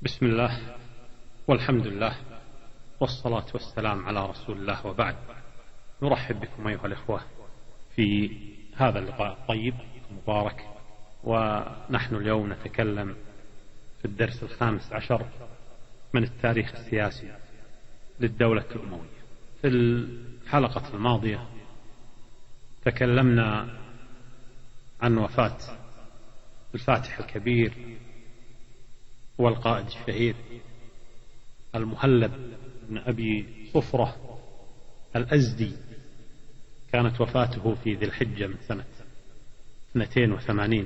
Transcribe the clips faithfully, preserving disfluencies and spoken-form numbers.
بسم الله والحمد لله والصلاة والسلام على رسول الله، وبعد. نرحب بكم أيها الإخوة في هذا اللقاء الطيب المبارك، ونحن اليوم نتكلم في الدرس الخامس عشر من التاريخ السياسي للدولة الأموية. في الحلقة الماضية تكلمنا عن وفاة الفاتح الكبير والقائد الشهير المهلب بن أبي صفرة الأزدي. كانت وفاته في ذي الحجة من سنة اثنتين وثمانين،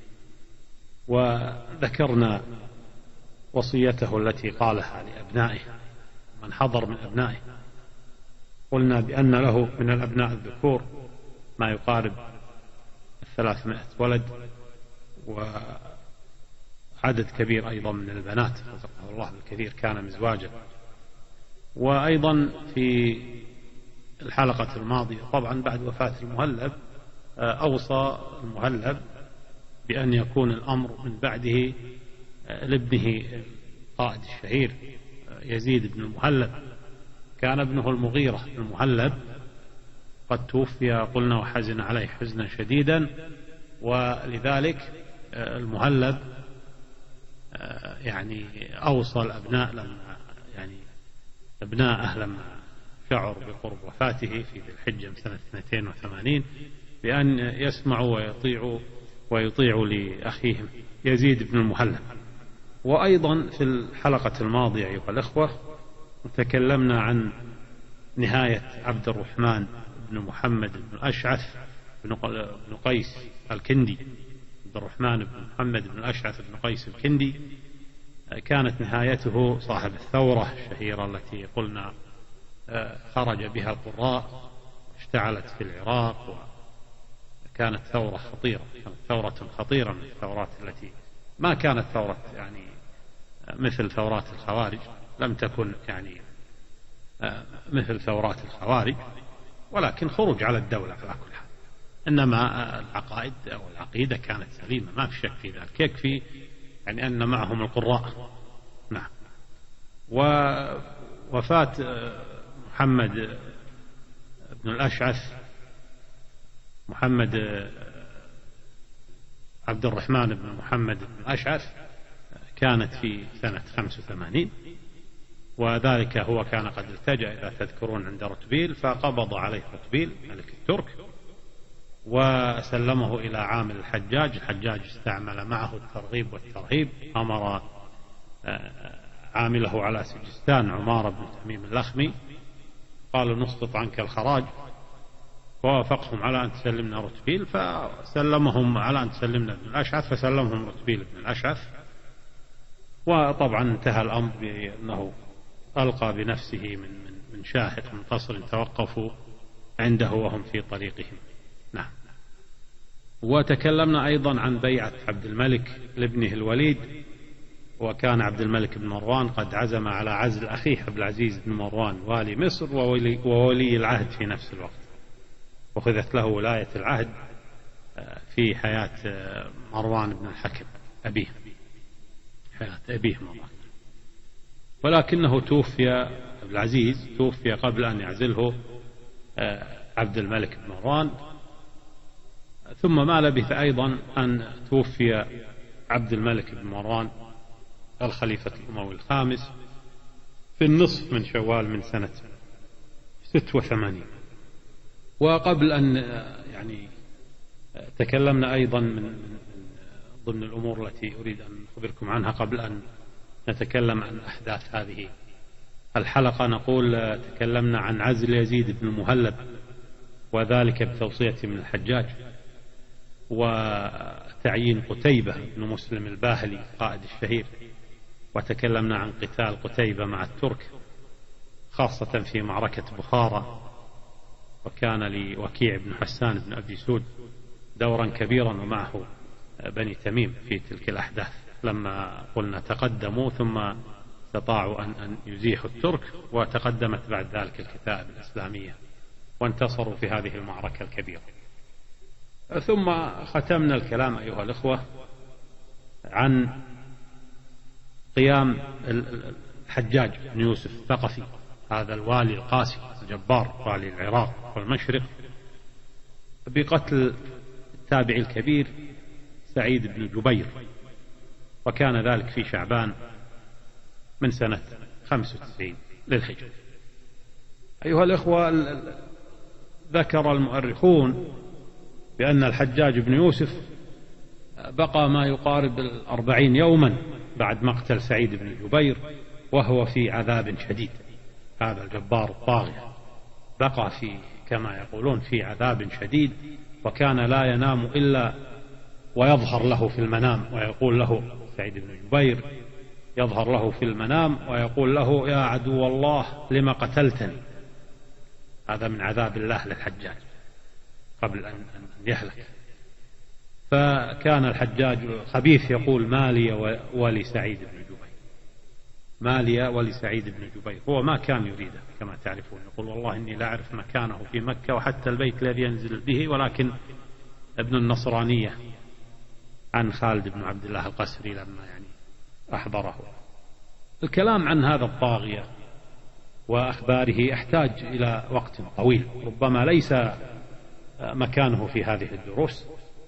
وذكرنا وصيته التي قالها لأبنائه من حضر من أبنائه. قلنا بأن له من الأبناء الذكور ما يقارب الثلاثمائة ولد، وعدد كبير أيضا من البنات رزقه الله بالكثير، كان مزواجا. وأيضا في الحلقة الماضية طبعا بعد وفاة المهلب أوصى المهلب بأن يكون الأمر من بعده لابنه القائد الشهير يزيد بن المهلب. كان ابنه المغيرة المهلب قد توفي قلنا وحزن عليه حزنا شديدا، ولذلك المهلب يعني أوصى الأبناء لما يعني أبناءه لما شعر بقرب وفاته في ذي الحجة من سنة اثنتين وثمانين بأن يسمعوا ويطيعوا ويطيعوا لأخيهم يزيد بن المهلب. وأيضا في الحلقة الماضية أيها الأخوة تكلمنا عن نهاية عبد الرحمن بن محمد بن أشعث بن قيس الكندي. عبد الرحمن بن محمد بن أشعث بن قيس الكندي كانت نهايته صاحب الثورة الشهيرة التي قلنا خرج بها القراء، اشتعلت في العراق، وكانت ثورة خطيرة، كانت ثورة خطيرة من الثورات التي ما كانت ثورة يعني مثل ثورات الخوارج، لم تكن يعني مثل ثورات الخوارج، ولكن خروج على الدولة على كل حال. إنما العقائد أو العقيدة كانت سليمة، ما في شك في ذلك، يكفي يعني أن معهم القراء. نعم. ووفاة محمد بن الأشعث محمد عبد الرحمن بن محمد بن الأشعث كانت في سنة خمس وثمانين، وذلك هو كان قد التجأ إذا تذكرون عند رتبيل، فقبض عليه رتبيل ملك الترك وسلمه إلى عامل الحجاج. الحجاج استعمل معه الترغيب والترهيب، أمر عامله على سجستان عمار بن تميم اللخمي قالوا نسقط عنك الخراج، ووافقهم على أن تسلمنا رتبيل، فسلمهم على أن تسلمنا ابن الأشعث، فسلمهم رتبيل ابن الأشعث. وطبعا انتهى الأمر بأنه ألقى بنفسه من من شاهق منتصر توقفوا عنده وهم في طريقهم. نعم. وتكلمنا أيضا عن بيعة عبد الملك لابنه الوليد، وكان عبد الملك بن مروان قد عزم على عزل أخيه عبد العزيز بن مروان والي مصر وولي, وولي العهد في نفس الوقت، وخذت له ولاية العهد في حياة مروان بن الحكم أبيه، حياة أبيه مروان. ولكنه توفي عبد العزيز توفي قبل أن يعزله عبد الملك بن مروان. ثم ما لبث أيضا أن توفي عبد الملك بن مروان الخليفة الأموي الخامس في النصف من شوال من سنة ست وثمانين. وقبل أن يعني تكلمنا أيضا من ضمن الأمور التي أريد أن أخبركم عنها قبل أن نتكلم عن أحداث هذه الحلقة، نقول تكلمنا عن عزل يزيد بن المهلب، وذلك بتوصية من الحجاج، وتعيين قتيبة بن مسلم الباهلي قائد الشهير. وتكلمنا عن قتال قتيبة مع الترك خاصة في معركة بخارى، وكان لوكيع بن حسان بن أبي سود دورا كبيرا ومعه بني تميم في تلك الأحداث، لما قلنا تقدموا ثم استطاعوا أن, أن يزيحوا الترك، وتقدمت بعد ذلك الكتائب الإسلامية وانتصروا في هذه المعركة الكبيرة. ثم ختمنا الكلام أيها الأخوة عن قيام الحجاج بن يوسف الثقفي، هذا الوالي القاسي الجبار والي العراق والمشرق، بقتل التابعي الكبير سعيد بن جبير، وكان ذلك في شعبان من سنة خمسة وتسعين للهجرة. أيها الإخوة، ذكر المؤرخون بأن الحجاج بن يوسف بقى ما يقارب الأربعين يوما بعد مقتل سعيد بن جبير وهو في عذاب شديد. هذا الجبار الطاغي بقى في كما يقولون في عذاب شديد، وكان لا ينام إلا ويظهر له في المنام ويقول له سعيد بن جبير يظهر له في المنام ويقول له: يا عدو الله لما قتلتني. هذا من عذاب الله للحجاج قبل أن يهلك. فكان الحجاج خبيث يقول: ما لي ولسعيد بن جبير، ما لي ولسعيد بن جبير. هو ما كان يريده كما تعرفون، يقول: والله إني لا أعرف مكانه في مكة وحتى البيت الذي ينزل به، ولكن ابن النصرانية عن خالد بن عبد الله القسري لما يعني أحضره. الكلام عن هذا الطاغية وأخباره يحتاج إلى وقت طويل، ربما ليس مكانه في هذه الدروس،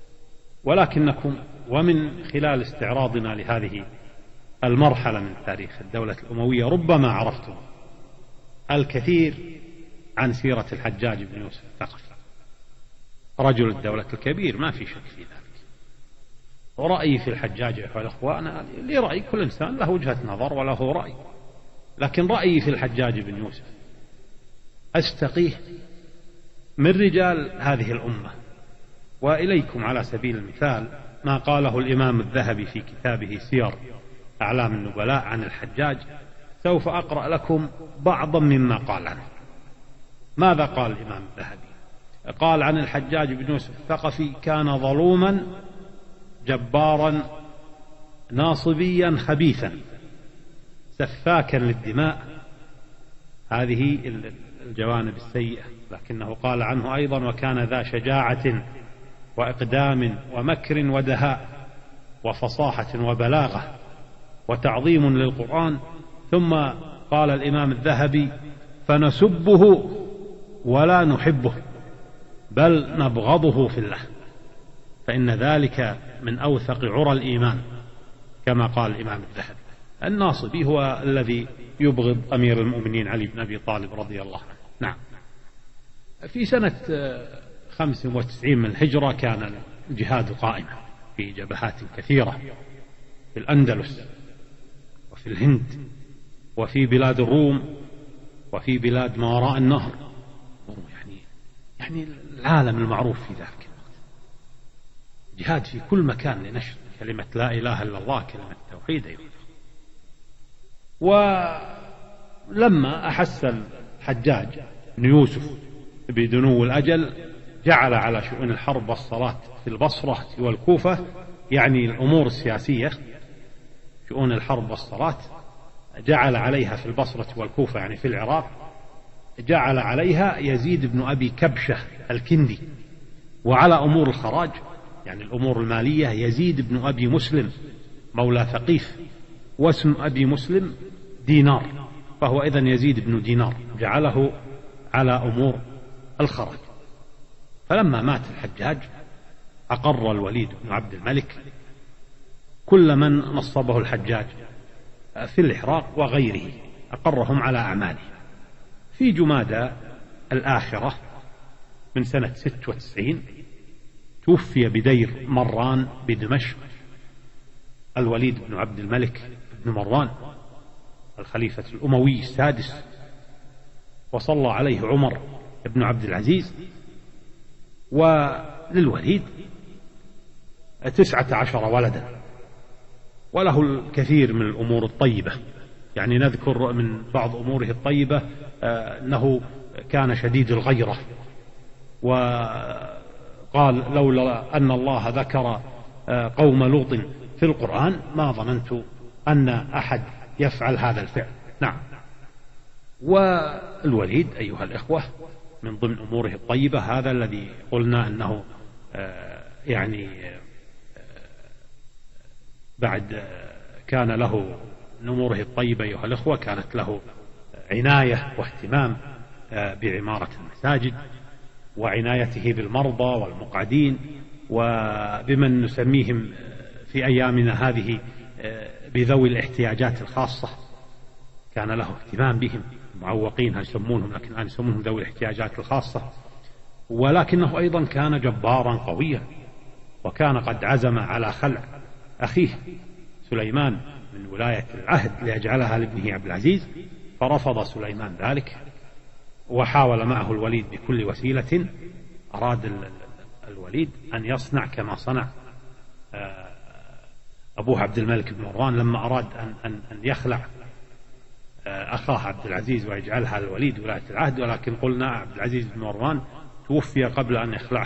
ولكنكم ومن خلال استعراضنا لهذه المرحلة من تاريخ الدولة الأموية ربما عرفتم الكثير عن سيرة الحجاج بن يوسف الثقفي، رجل الدولة الكبير ما في شك في ذلك. ورأيي في الحجاج يا الأخوة، أنا لي رأي، كل إنسان له وجهة نظر وله رأي، لكن رأيي في الحجاج بن يوسف أستقيه من رجال هذه الأمة. وإليكم على سبيل المثال ما قاله الإمام الذهبي في كتابه سير أعلام النبلاء عن الحجاج. سوف أقرأ لكم بعضا مما قال عنه. ماذا قال الإمام الذهبي؟ قال عن الحجاج بن يوسف الثقفي: كان ظلوما جبارا ناصبيا خبيثا سفاكا للدماء. هذه الجوانب السيئة. لكنه قال عنه أيضا: وكان ذا شجاعة وإقدام ومكر ودهاء وفصاحة وبلاغة وتعظيم للقرآن. ثم قال الإمام الذهبي: فنسبه ولا نحبه بل نبغضه في الله، فإن ذلك من أوثق عرى الإيمان، كما قال الإمام الذهبي. الناصبي هو الذي يبغض أمير المؤمنين علي بن أبي طالب رضي الله عنه. نعم. في سنة خمس وتسعين من الهجرة كان الجهاد قائما في جبهات كثيرة في الأندلس وفي الهند وفي بلاد الروم وفي بلاد ما وراء النهر، يعني يعني العالم المعروف في ذلك الوقت. جهاد في كل مكان لنشر كلمة لا إله إلا الله، كلمة التوحيد. أيضا ولما أحس الحجاج بن يوسف بدنو الأجل جعل على شؤون الحرب والصلاة في البصرة والكوفة، يعني الأمور السياسية، شؤون الحرب والصلاة جعل عليها في البصرة والكوفة يعني في العراق، جعل عليها يزيد بن أبي كبشة الكندي. وعلى أمور الخراج يعني الأمور المالية يزيد بن أبي مسلم مولى ثقيف، واسم أبي مسلم دينار، فهو إذن يزيد بن دينار، جعله على أمور الخراج. فلما مات الحجاج أقر الوليد بن عبد الملك كل من نصبه الحجاج في الإحراق وغيره، أقرهم على أعماله. في جمادى الآخرة من سنة ست وتسعين توفي بدير مران بدمشق الوليد بن عبد الملك بن مروان الخليفة الأموي السادس، وصلى عليه عمر بن عبد العزيز. وللوليد تسعة عشر ولدا، وله الكثير من الأمور الطيبة. يعني نذكر من بعض أموره الطيبة أنه كان شديد الغيرة، وقال: لولا أن الله ذكر قوم لوط في القرآن ما ظننت أن أحد يفعل هذا الفعل. نعم. والوليد أيها الإخوة من ضمن أموره الطيبة هذا الذي قلنا أنه يعني بعد كان له نموره الطيبة أيها الأخوة كانت له عناية واهتمام بعمارة المساجد وعنايته بالمرضى والمقعدين وبمن نسميهم في أيامنا هذه بذوي الاحتياجات الخاصة. كان له اهتمام بهم، معوقين يسمونهم، لكن الآن يسمونهم ذوي الاحتياجات الخاصة. ولكنه أيضا كان جبارا قويا، وكان قد عزم على خلع أخيه سليمان من ولاية العهد ليجعلها لابنه عبد العزيز، فرفض سليمان ذلك وحاول معه الوليد بكل وسيلة. أراد الوليد أن يصنع كما صنع أبوه عبد الملك بن مروان لما أراد أن أن يخلع أخاه عبد العزيز ويجعلها الوليد ولاية العهد، ولكن قلنا عبد العزيز بن مروان توفي قبل أن يخلعه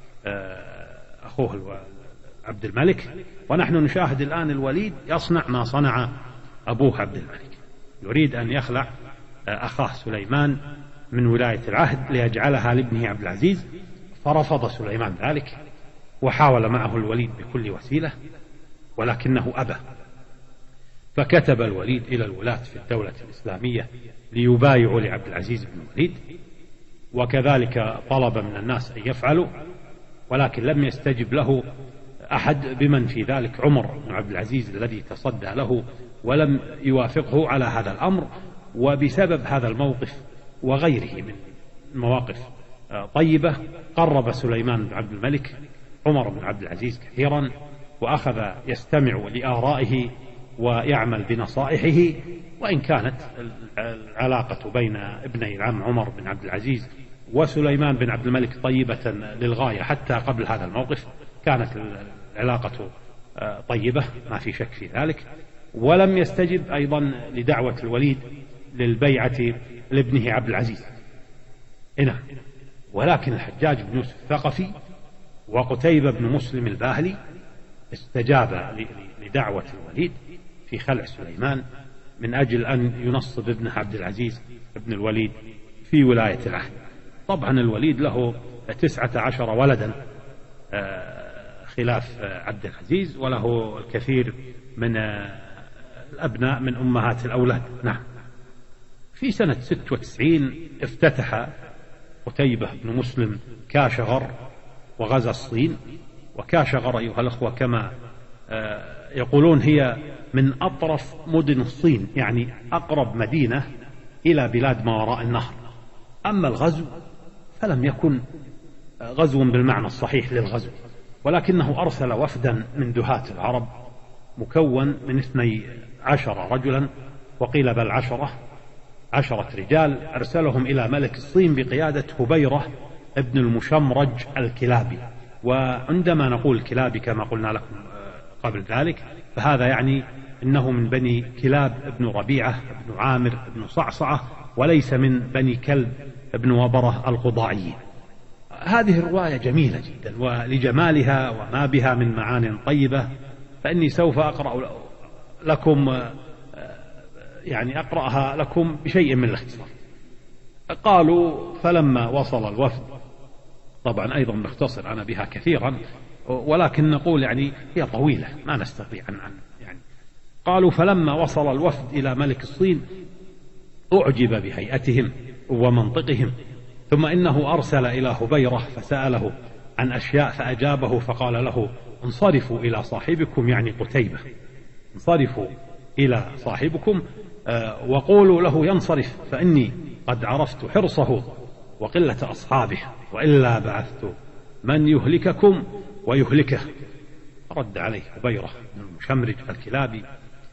أخوه عبد الملك، ونحن نشاهد الآن الوليد يصنع ما صنع أبوه عبد الملك، يريد أن يخلع أخاه سليمان من ولاية العهد ليجعلها لابنه عبد العزيز، فرفض سليمان ذلك وحاول معه الوليد بكل وسيلة ولكنه أبى. فكتب الوليد إلى الولاة في الدولة الإسلامية ليبايعوا لعبد العزيز بن الوليد، وكذلك طلب من الناس أن يفعلوا، ولكن لم يستجب له أحد بمن في ذلك عمر بن عبد العزيز الذي تصدى له ولم يوافقه على هذا الأمر. وبسبب هذا الموقف وغيره من مواقف طيبة قرب سليمان بن عبد الملك عمر بن عبد العزيز كثيرا، وأخذ يستمع لآرائه ويعمل بنصائحه. وإن كانت العلاقة بين ابني العم عمر بن عبد العزيز وسليمان بن عبد الملك طيبة للغاية حتى قبل هذا الموقف، كانت العلاقة طيبة ما في شك في ذلك. ولم يستجب أيضا لدعوة الوليد للبيعة لابنه عبد العزيز هنا، ولكن الحجاج بن يوسف الثقفي وقتيبة بن مسلم الباهلي استجاب لدعوة الوليد في خلع سليمان من أجل أن ينصب ابنه عبد العزيز ابن الوليد في ولاية العهد. طبعا الوليد له تسعة عشر ولدا خلاف عبد العزيز، وله الكثير من الأبناء من أمهات الأولاد. نعم. في سنة ستة وتسعين افتتح قتيبة بن مسلم كاشغر وغزا الصين. وكاشغر أيها الأخوة كما يقولون هي من أطرف مدن الصين، يعني أقرب مدينة إلى بلاد ما وراء النهر. أما الغزو فلم يكن غزو بالمعنى الصحيح للغزو، ولكنه أرسل وفدا من دهاة العرب مكون من اثني عشر رجلا، وقيل بل عشرة عشرة رجال، أرسلهم إلى ملك الصين بقيادة هبيرة ابن المشمرج الكلابي. وعندما نقول الكلابي كما قلنا لكم قبل ذلك فهذا يعني إنه من بني كلاب ابن ربيعة ابن عامر ابن صعصعة، وليس من بني كلب ابن وبرة القضاعيين. هذه الرواية جميلة جدا، ولجمالها وما بها من معان طيبة فإني سوف أقرأ لكم يعني أقرأها لكم بشيء من الاختصار. قالوا فلما وصل الوفد، طبعا أيضا نختصر أنا بها كثيرا ولكن نقول يعني هي طويلة ما نستطيع أن يعني. قالوا فلما وصل الوفد إلى ملك الصين أعجب بهيئتهم ومنطقهم، ثم إنه أرسل إلى هبيرة فسأله عن أشياء فأجابه، فقال له انصرفوا إلى صاحبكم يعني قتيبة، انصرفوا إلى صاحبكم وقولوا له ينصرف، فإني قد عرفت حرصه وقلة أصحابه، وإلا بعثت من يهلككم ويهلكه. رد عليه هبيرة بن المشمرج الكلابي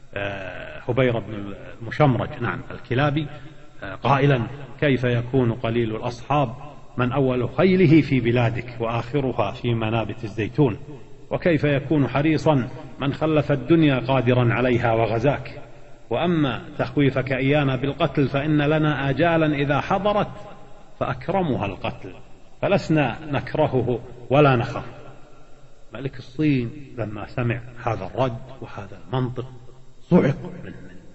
هبيرة بن المشمرج نعم الكلابي قائلا كيف يكون قليل الأصحاب من أول خيله في بلادك وآخرها في منابت الزيتون، وكيف يكون حريصا من خلف الدنيا قادرا عليها وغزاك، وأما تخويفك إيانا بالقتل فإن لنا آجالا إذا حضرت فأكرمها القتل، فلسنا نكرهه ولا نخاف. ملك الصين لما سمع هذا الرد وهذا المنطق صعق من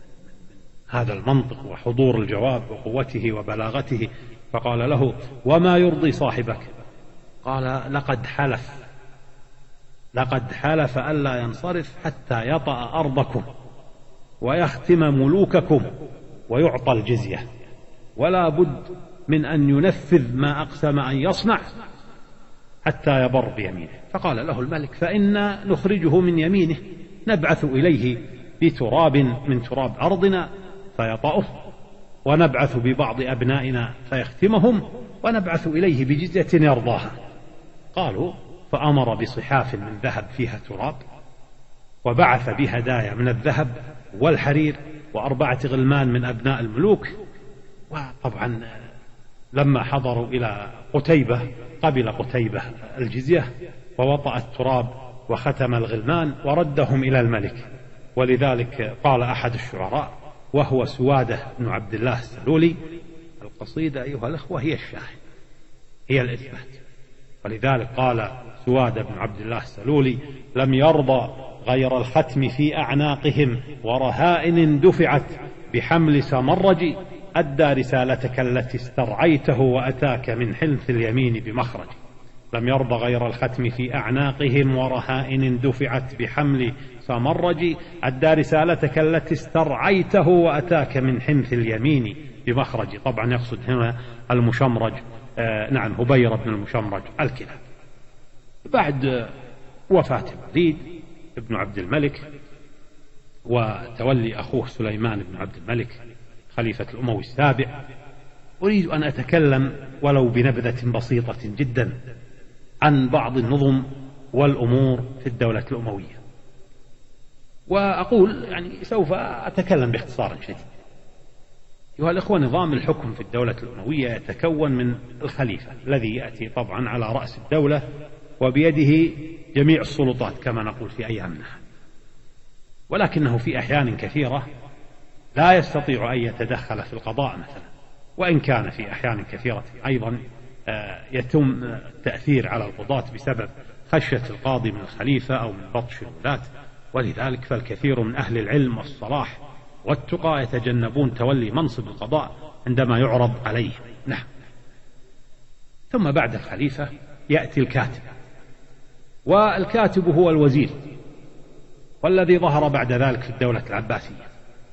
هذا المنطق وحضور الجواب وقوته وبلاغته، فقال له وما يرضي صاحبك؟ قال لقد حلف لقد حلف ألا ينصرف حتى يطأ أرضكم ويختم ملوككم ويعطى الجزية، ولا بد من أن ينفذ ما أقسم أن يصنع حتى يبر بيمينه. فقال له الملك: فإنا نخرجه من يمينه، نبعث إليه بتراب من تراب أرضنا فيطأه، ونبعث ببعض أبنائنا فيختمهم، ونبعث إليه بجزية يرضاها. قالوا: فأمر بصحاف من ذهب فيها تراب، وبعث بهدايا من الذهب والحرير وأربعة غلمان من أبناء الملوك. وطبعا لما حضروا إلى قتيبة قبل قتيبة الجزية ووطأ التراب وختم الغلمان وردهم إلى الملك. ولذلك قال أحد الشعراء وهو سوادة بن عبد الله السلولي: القصيدة أيها الأخوة هي الشاهد، هي الإثبات. ولذلك قال سوادة بن عبد الله السلولي: لم يرضى غير الختم في أعناقهم ورهائن دفعت بحمل سمرج، أدى رسالتك التي استرعيته وأتاك من حلف اليمين بمخرج. لم يرضى غير الختم في أعناقهم ورهائن دفعت بحمل سمرج، أدى رسالتك التي استرعيته وأتاك من حنث اليمين بمخرج. طبعا يقصد هنا المشمرج، آه نعم هبير بن المشمرج الكلاب. بعد وفاة الوليد ابن عبد الملك وتولي أخوه سليمان بن عبد الملك خليفة الأموي السابع، أريد أن أتكلم ولو بنبذة بسيطة جدا عن بعض النظم والأمور في الدولة الأموية. وأقول يعني سوف أتكلم باختصار شديد. أيها الأخوة، نظام الحكم في الدولة الأموية يتكون من الخليفة الذي يأتي طبعا على رأس الدولة وبيده جميع السلطات كما نقول في أيامنا، ولكنه في أحيان كثيرة لا يستطيع أن يتدخل في القضاء مثلا، وإن كان في أحيان كثيرة أيضا يتم التأثير على القضاة بسبب خشية القاضي من الخليفة أو من بطش الولاة. ولذلك فالكثير من أهل العلم والصلاح والتقى يتجنبون تولي منصب القضاء عندما يعرض عليه. نعم. ثم بعد الخليفة يأتي الكاتب، والكاتب هو الوزير، والذي ظهر بعد ذلك في الدولة العباسية.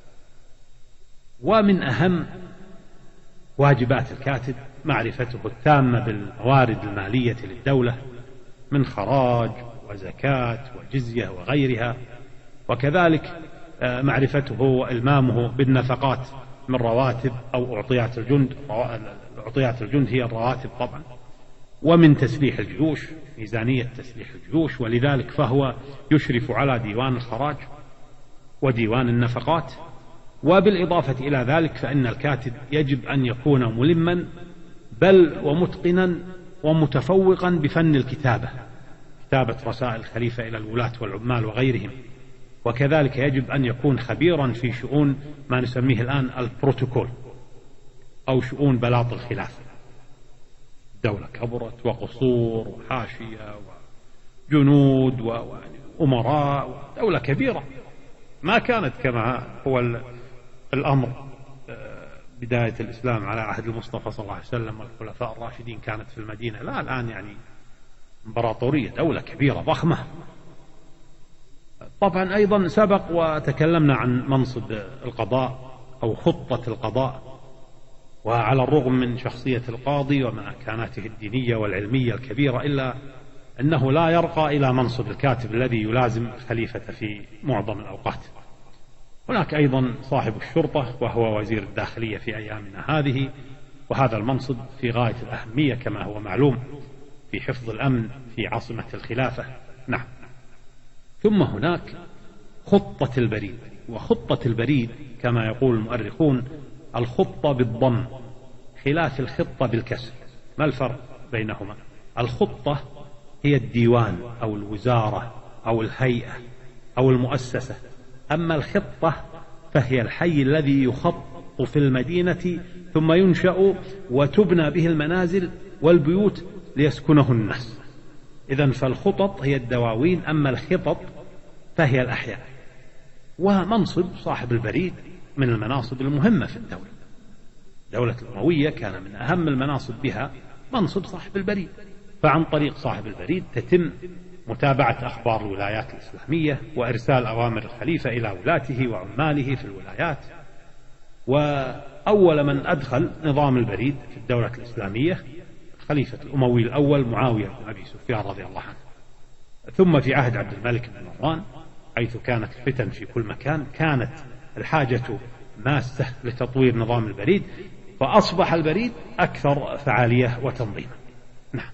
ومن أهم واجبات الكاتب معرفته التامة بالموارد المالية للدولة من خراج وزكاة وجزية وغيرها، وكذلك معرفته وإلمامه بالنفقات من رواتب أو أعطيات الجند. أعطيات الجند هي الرواتب طبعا، ومن تسليح الجيوش، ميزانية تسليح الجيوش. ولذلك فهو يشرف على ديوان الخراج وديوان النفقات. وبالإضافة إلى ذلك فإن الكاتب يجب أن يكون ملما بل ومتقنا ومتفوقا بفن الكتابة، كتابة رسائل الخليفة إلى الولاة والعمال وغيرهم. وكذلك يجب أن يكون خبيرا في شؤون ما نسميه الآن البروتوكول أو شؤون بلاط الخلافة. دولة كبرت وقصور وحاشية وجنود وأمراء، دولة كبيرة ما كانت كما هو الأمر بداية الإسلام على عهد المصطفى صلى الله عليه وسلم والخلفاء الراشدين، كانت في المدينة. لا، الآن يعني إمبراطورية، دولة كبيرة ضخمة. طبعا أيضا سبق وتكلمنا عن منصب القضاء أو خطة القضاء، وعلى الرغم من شخصية القاضي ومكانته الدينية والعلمية الكبيرة إلا أنه لا يرقى إلى منصب الكاتب الذي يلازم الخليفة في معظم الأوقات. هناك أيضا صاحب الشرطة وهو وزير الداخلية في أيامنا هذه، وهذا المنصب في غاية الأهمية كما هو معلوم في حفظ الأمن في عاصمة الخلافة. نعم. ثم هناك خطة البريد، وخطة البريد كما يقول المؤرخون الخطة بالضم خلاف الخطة بالكسر. ما الفرق بينهما؟ الخطة هي الديوان أو الوزارة أو الهيئة أو المؤسسة، أما الخطة فهي الحي الذي يخط في المدينة ثم ينشأ وتبنى به المنازل والبيوت ليسكنه الناس. إذن فالخطط هي الدواوين، أما الخطط فهي الأحياء. ومنصب صاحب البريد من المناصب المهمة في الدولة. الدولة الأموية كان من أهم المناصب بها منصب صاحب البريد، فعن طريق صاحب البريد تتم متابعة أخبار الولايات الإسلامية، وإرسال أوامر الخليفة إلى ولاته وعماله في الولايات. وأول من أدخل نظام البريد في الدولة الإسلامية خليفة الأموي الأول معاوية بن أبي سفيان رضي الله عنه، ثم في عهد عبد الملك بن مروان حيث كانت الفتن في كل مكان كانت الحاجة ماسة لتطوير نظام البريد، فأصبح البريد أكثر فعالية وتنظيما. نعم.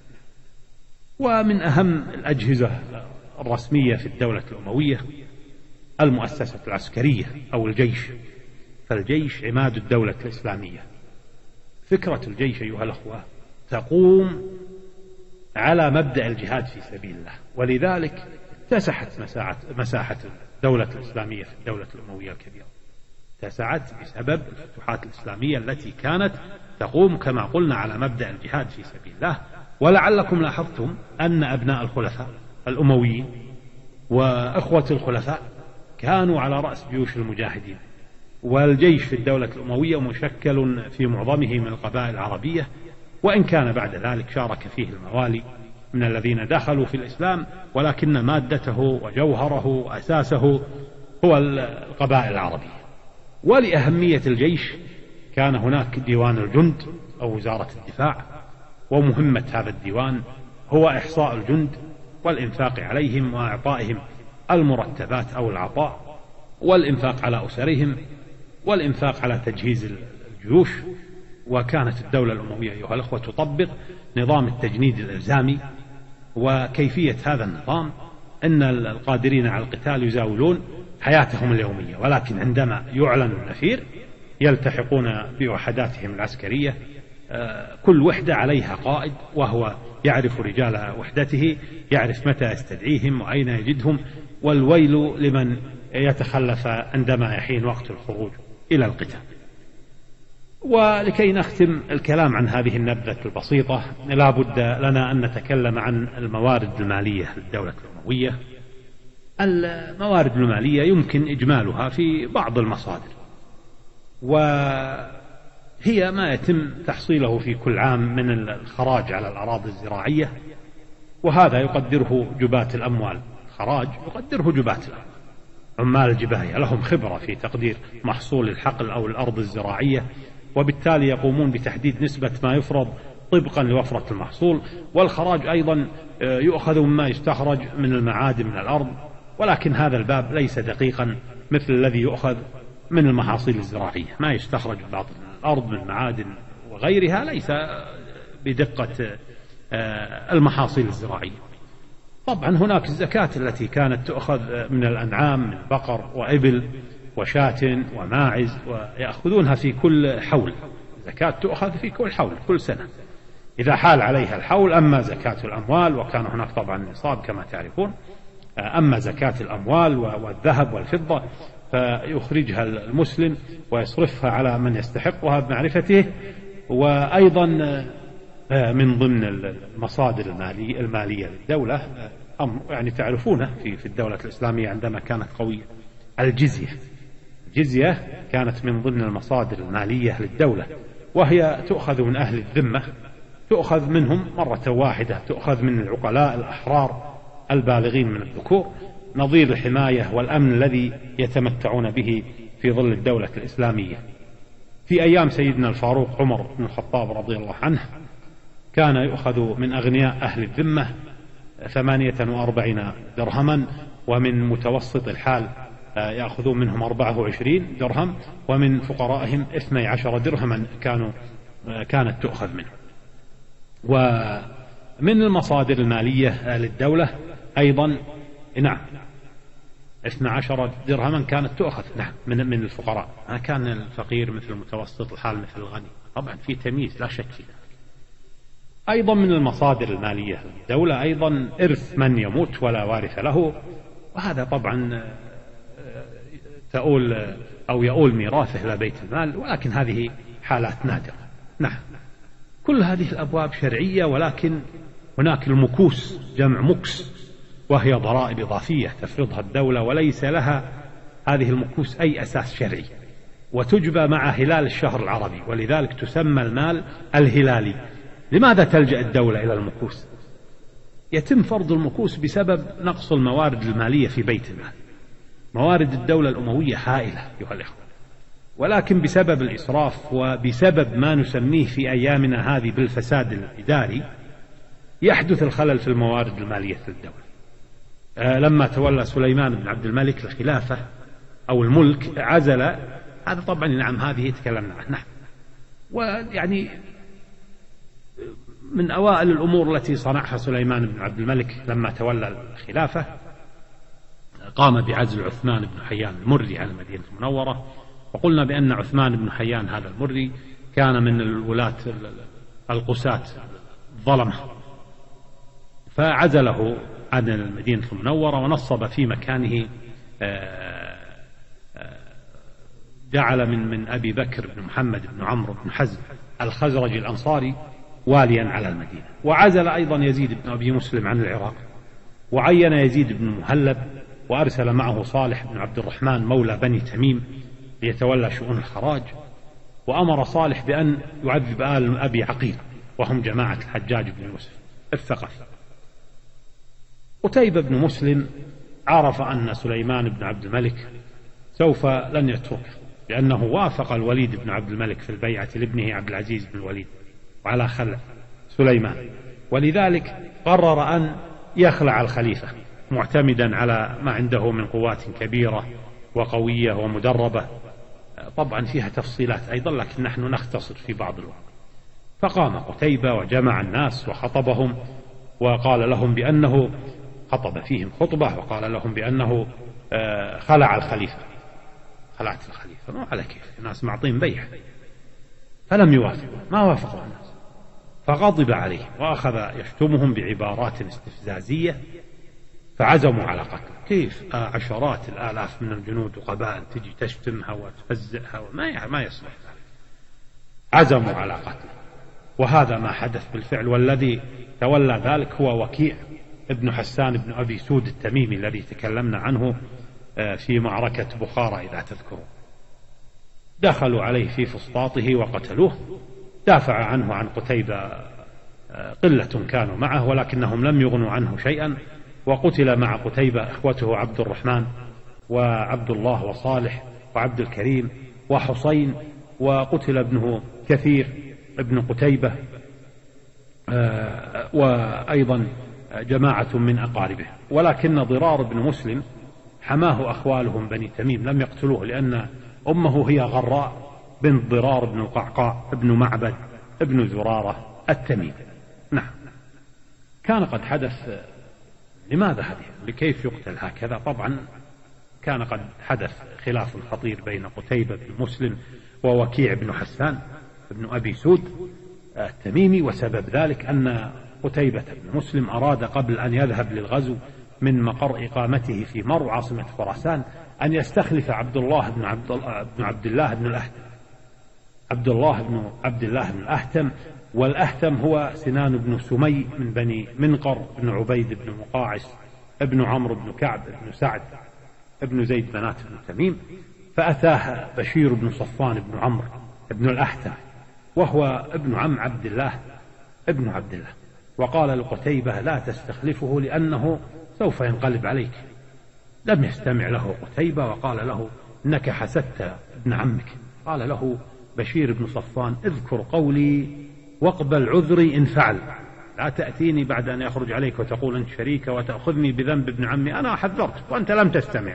ومن أهم الأجهزة الرسمية في الدولة الأموية المؤسسة العسكرية أو الجيش، فالجيش عماد الدولة الإسلامية. فكرة الجيش أيها الأخوة تقوم على مبدأ الجهاد في سبيل الله، ولذلك اتسعت مساحة, مساحة الدولة الإسلامية في الدولة الأموية الكبيرة، اتسعت بسبب الفتوحات الإسلامية التي كانت تقوم كما قلنا على مبدأ الجهاد في سبيل الله. ولعلكم لاحظتم أن أبناء الخلفاء الأمويين وأخوة الخلفاء كانوا على رأس جيوش المجاهدين، والجيش في الدولة الأموية مشكل في معظمه من القبائل العربية، وإن كان بعد ذلك شارك فيه الموالي من الذين دخلوا في الإسلام، ولكن مادته وجوهره وأساسه هو القبائل العربية. ولأهمية الجيش كان هناك ديوان الجند أو وزارة الدفاع، ومهمة هذا الديوان هو إحصاء الجند والإنفاق عليهم وإعطائهم المرتبات أو العطاء، والإنفاق على أسرهم، والإنفاق على تجهيز الجيوش. وكانت الدولة الأموية أيها الأخوة تطبق نظام التجنيد الإلزامي، وكيفية هذا النظام أن القادرين على القتال يزاولون حياتهم اليومية، ولكن عندما يعلن النفير يلتحقون بوحداتهم العسكرية، كل وحدة عليها قائد وهو يعرف رجال وحدته، يعرف متى يستدعيهم وأين يجدهم، والويل لمن يتخلف عندما يحين وقت الخروج إلى القتال. ولكي نختم الكلام عن هذه النبذة البسيطة لا بد لنا أن نتكلم عن الموارد المالية للدولة الأموية. الموارد المالية يمكن إجمالها في بعض المصادر، وهي ما يتم تحصيله في كل عام من الخراج على الأراضي الزراعية، وهذا يقدره جبات الأموال. خراج يقدره جبات الأموال، عمال الجباية لهم خبرة في تقدير محصول الحقل أو الأرض الزراعية، وبالتالي يقومون بتحديد نسبة ما يفرض طبقا لوفرة المحصول. والخراج أيضا يؤخذ مما يستخرج من المعادن من الأرض، ولكن هذا الباب ليس دقيقا مثل الذي يؤخذ من المحاصيل الزراعية. ما يستخرج من بعض الأرض من معادن وغيرها ليس بدقة المحاصيل الزراعية. طبعا هناك الزكاة التي كانت تؤخذ من الأنعام من بقر وإبل وشاة وماعز، ويأخذونها في كل حول. زكاة تؤخذ في كل حول كل سنة إذا حال عليها الحول. أما زكاة الأموال وكان هناك طبعا نصاب كما تعرفون، أما زكاة الأموال والذهب والفضة فيخرجها المسلم ويصرفها على من يستحقها بمعرفته. وأيضا من ضمن المصادر المالية, المالية للدولة أمر يعني تعرفونه في في الدولة الإسلامية عندما كانت قوية، الجزية. الجزية كانت من ضمن المصادر المالية للدولة، وهي تؤخذ من أهل الذمة، تؤخذ منهم مرة واحدة، تؤخذ من العقلاء الأحرار البالغين من الذكور، نظير الحماية والأمن الذي يتمتعون به في ظل الدولة الإسلامية. في أيام سيدنا الفاروق عمر بن الخطاب رضي الله عنه كان يؤخذ من أغنياء أهل الذمة ثمانية وأربعين درهما، ومن متوسط الحال يأخذون منهم أربعة وعشرين درهم، ومن فقرائهم اثني عشر درهما كانوا كانت تؤخذ منه. ومن المصادر المالية للدولة أيضا نعم اثني عشر درهما كانت تؤخذ نعم من من الفقراء، ما كان الفقير مثل المتوسط الحال مثل الغني، طبعا في تمييز لا شك في ذلك. أيضا من المصادر المالية للدولة أيضا إرث من يموت ولا وارث له، وهذا طبعا تؤول أو يؤول ميراثه إلى بيت المال، ولكن هذه حالات نادرة. نعم كل هذه الأبواب شرعية، ولكن هناك المكوس جمع مكس، وهي ضرائب إضافية تفرضها الدولة وليس لها هذه المكوس أي أساس شرعي، وتجبى مع هلال الشهر العربي، ولذلك تسمى المال الهلالي. لماذا تلجأ الدولة إلى المكوس؟ يتم فرض المكوس بسبب نقص الموارد المالية في بيت المال. موارد الدولة الأموية هائلة أيها الإخوة، ولكن بسبب الإسراف وبسبب ما نسميه في أيامنا هذه بالفساد الإداري يحدث الخلل في الموارد المالية للدولة. آه لما تولى سليمان بن عبد الملك الخلافة أو الملك عزل، هذا طبعا نعم هذه تكلمنا عنها، ويعني من أوائل الأمور التي صنعها سليمان بن عبد الملك لما تولى الخلافة قام بعزل عثمان بن حيان المري عن المدينة المنورة. وقلنا بأن عثمان بن حيان هذا المري كان من الولاة القساة الظلمة، فعزله عن المدينة المنورة ونصب في مكانه جعل من من أبي بكر بن محمد بن عمرو بن حزم الخزرجي الأنصاري واليا على المدينة. وعزل أيضا يزيد بن أبي مسلم عن العراق، وعين يزيد بن مهلب وأرسل معه صالح بن عبد الرحمن مولى بني تميم ليتولى شؤون الخراج. وأمر صالح بأن يعذب آل أبي عقيل وهم جماعة الحجاج بن يوسف الثقفي. قتيبة بن مسلم عرف أن سليمان بن عبد الملك سوف لن يتركه، لأنه وافق الوليد بن عبد الملك في البيعة لابنه عبد العزيز بن الوليد وعلى خلع سليمان، ولذلك قرر أن يخلع الخليفة معتمدا على ما عنده من قوات كبيرة وقوية ومدربة، طبعا فيها تفصيلات أيضا لكن نحن نختصر في بعض الوقت. فقام قتيبة وجمع الناس وخطبهم وقال لهم بأنه خطب فيهم خطبة وقال لهم بأنه خلع الخليفة. خلعت الخليفة ما على كيف، الناس معطين بيع، فلم يوافقوا، ما وافقوا الناس، فغضب عليه وأخذ يشتمهم بعبارات استفزازية، فعزموا على قتله. كيف عشرات الآلاف من الجنود وقبائل تجي تشتمها وتفزعها وما ما يصلح ذلك، عزموا على قتله. وهذا ما حدث بالفعل، والذي تولى ذلك هو وكيع ابن حسان بن أبي سود التميمي الذي تكلمنا عنه في معركة بخارى إذا تذكرون. دخلوا عليه في فسطاطه وقتلوه. دافع عنه عن قتيبة قلة كانوا معه ولكنهم لم يغنوا عنه شيئا، وقتل مع قتيبة إخوته عبد الرحمن وعبد الله وصالح وعبد الكريم وحسين، وقتل ابنه كثير ابن قتيبة وأيضا جماعة من أقاربه. ولكن ضرار بن مسلم حماه أخوالهم بني تميم لم يقتلوه، لأن أمه هي غراء بنت ضرار بن القعقاع ابن معبد ابن زرارة التميم. نعم، كان قد حدث. لماذا هذه؟ لكيف يقتل هكذا؟ طبعا كان قد حدث خلاف خطير بين قتيبة بن مسلم ووكيع بن حسان بن أبي سود التميمي، وسبب ذلك أن قتيبة بن مسلم أراد قبل أن يذهب للغزو من مقر إقامته في مرو عاصمة خراسان أن يستخلف عبد الله بن عبد, بن عبد الله بن الأهتم عبد الله بن عبد الله بن الأهتم والأهتم هو سنان بن سمي من بني منقر بن عبيد بن مقاعس ابن عمرو بن كعب بن سعد ابن زيد بنات بن تميم. فأتاه بشير بن صفوان بن عمرو بن الأهتم وهو ابن عم عبد الله ابن عبد الله، وقال لقتيبة لا تستخلفه لأنه سوف ينقلب عليك. لم يستمع له قتيبة وقال له إنك حسدت ابن عمك. قال له بشير بن صفوان اذكر قولي واقبل عذري إن فعل، لا تأتيني بعد أن يخرج عليك وتقول أنت شريكة وتأخذني بذنب ابن عمي، أنا حذرت وأنت لم تستمع.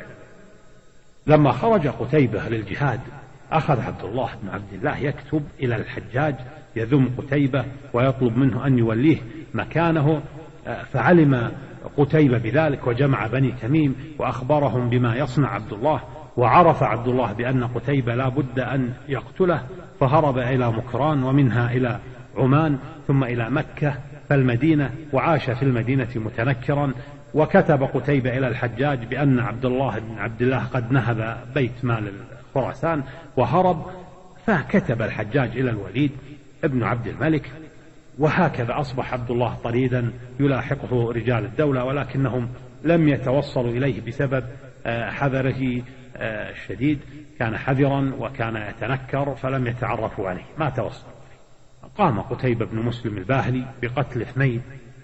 لما خرج قتيبة للجهاد أخذ عبد الله بن عبد الله يكتب إلى الحجاج يذم قتيبة ويطلب منه أن يوليه مكانه، فعلم قتيبة بذلك وجمع بني تميم وأخبرهم بما يصنع عبد الله، وعرف عبد الله بأن قتيبة لا بد أن يقتله، فهرب إلى مكران ومنها إلى عمان ثم إلى مكة فالمدينة، وعاش في المدينة متنكرا. وكتب قتيبة إلى الحجاج بأن عبد الله بن عبد الله قد نهب بيت مال خراسان وهرب، فكتب الحجاج إلى الوليد ابن عبد الملك، وهكذا أصبح عبد الله طريدا يلاحقه رجال الدولة، ولكنهم لم يتوصلوا إليه بسبب حذره الشديد. كان حذرا وكان يتنكر فلم يتعرفوا عليه، ما توصلوا. قام قتيبة بن مسلم الباهلي بقتل اثنين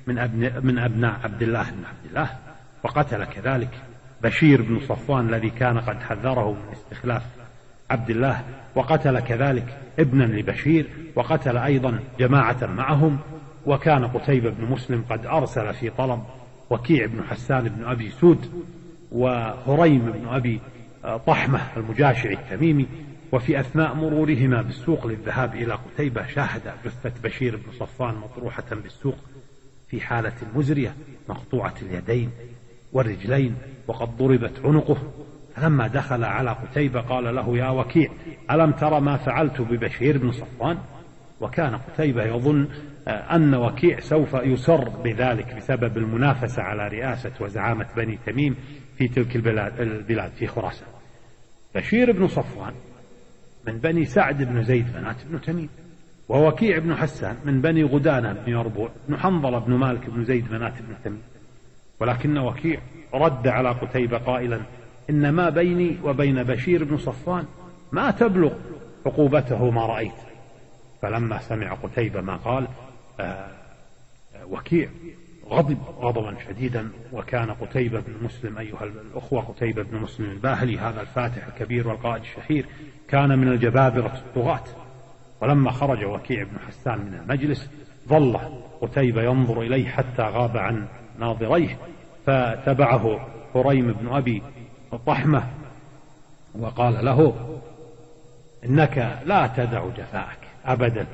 من, أبن من أبناء عبد الله بن عبد الله، وقتل كذلك بشير بن صفوان الذي كان قد حذره من استخلاف عبد الله، وقتل كذلك ابنا لبشير، وقتل أيضا جماعة معهم. وكان قتيبة بن مسلم قد أرسل في طلب وكيع بن حسان بن أبي سود وهريم بن أبي طحمة المجاشعي التميمي، وفي أثناء مرورهما بالسوق للذهاب إلى قتيبة شاهد جثة بشير بن صفوان مطروحة بالسوق في حالة مزرية مقطوعة اليدين والرجلين وقد ضربت عنقه. فلما دخل على قتيبة قال له: يا وكيع، ألم ترى ما فعلت ببشير بن صفوان؟ وكان قتيبة يظن أن وكيع سوف يسر بذلك بسبب المنافسة على رئاسة وزعامة بني تميم في تلك البلاد, البلاد في خراسان. بشير بن صفوان من بني سعد بن زيد بنات بن تميم، ووكيع بن حسان من بني غدانة بن يربوع بن حنظلة بن مالك بن زيد بنات بن تميم. ولكن وكيع رد على قتيبة قائلا: إن ما بيني وبين بشير بن صفوان ما تبلغ عقوبته ما رأيت. فلما سمع قتيبة ما قال آه وكيع غضب غضبا شديدا. وكان قتيبة بن مسلم أيها الأخوة، قتيبة بن مسلم الباهلي هذا الفاتح الكبير والقائد الشهير كان من الجبابرة الطغاة. ولما خرج وكيع بن حسان من المجلس ظل قتيبة ينظر إليه حتى غاب عن ناظريه، فتبعه هريم بن أبي طحمة وقال له: إنك لا تدع جفاءك أبدا.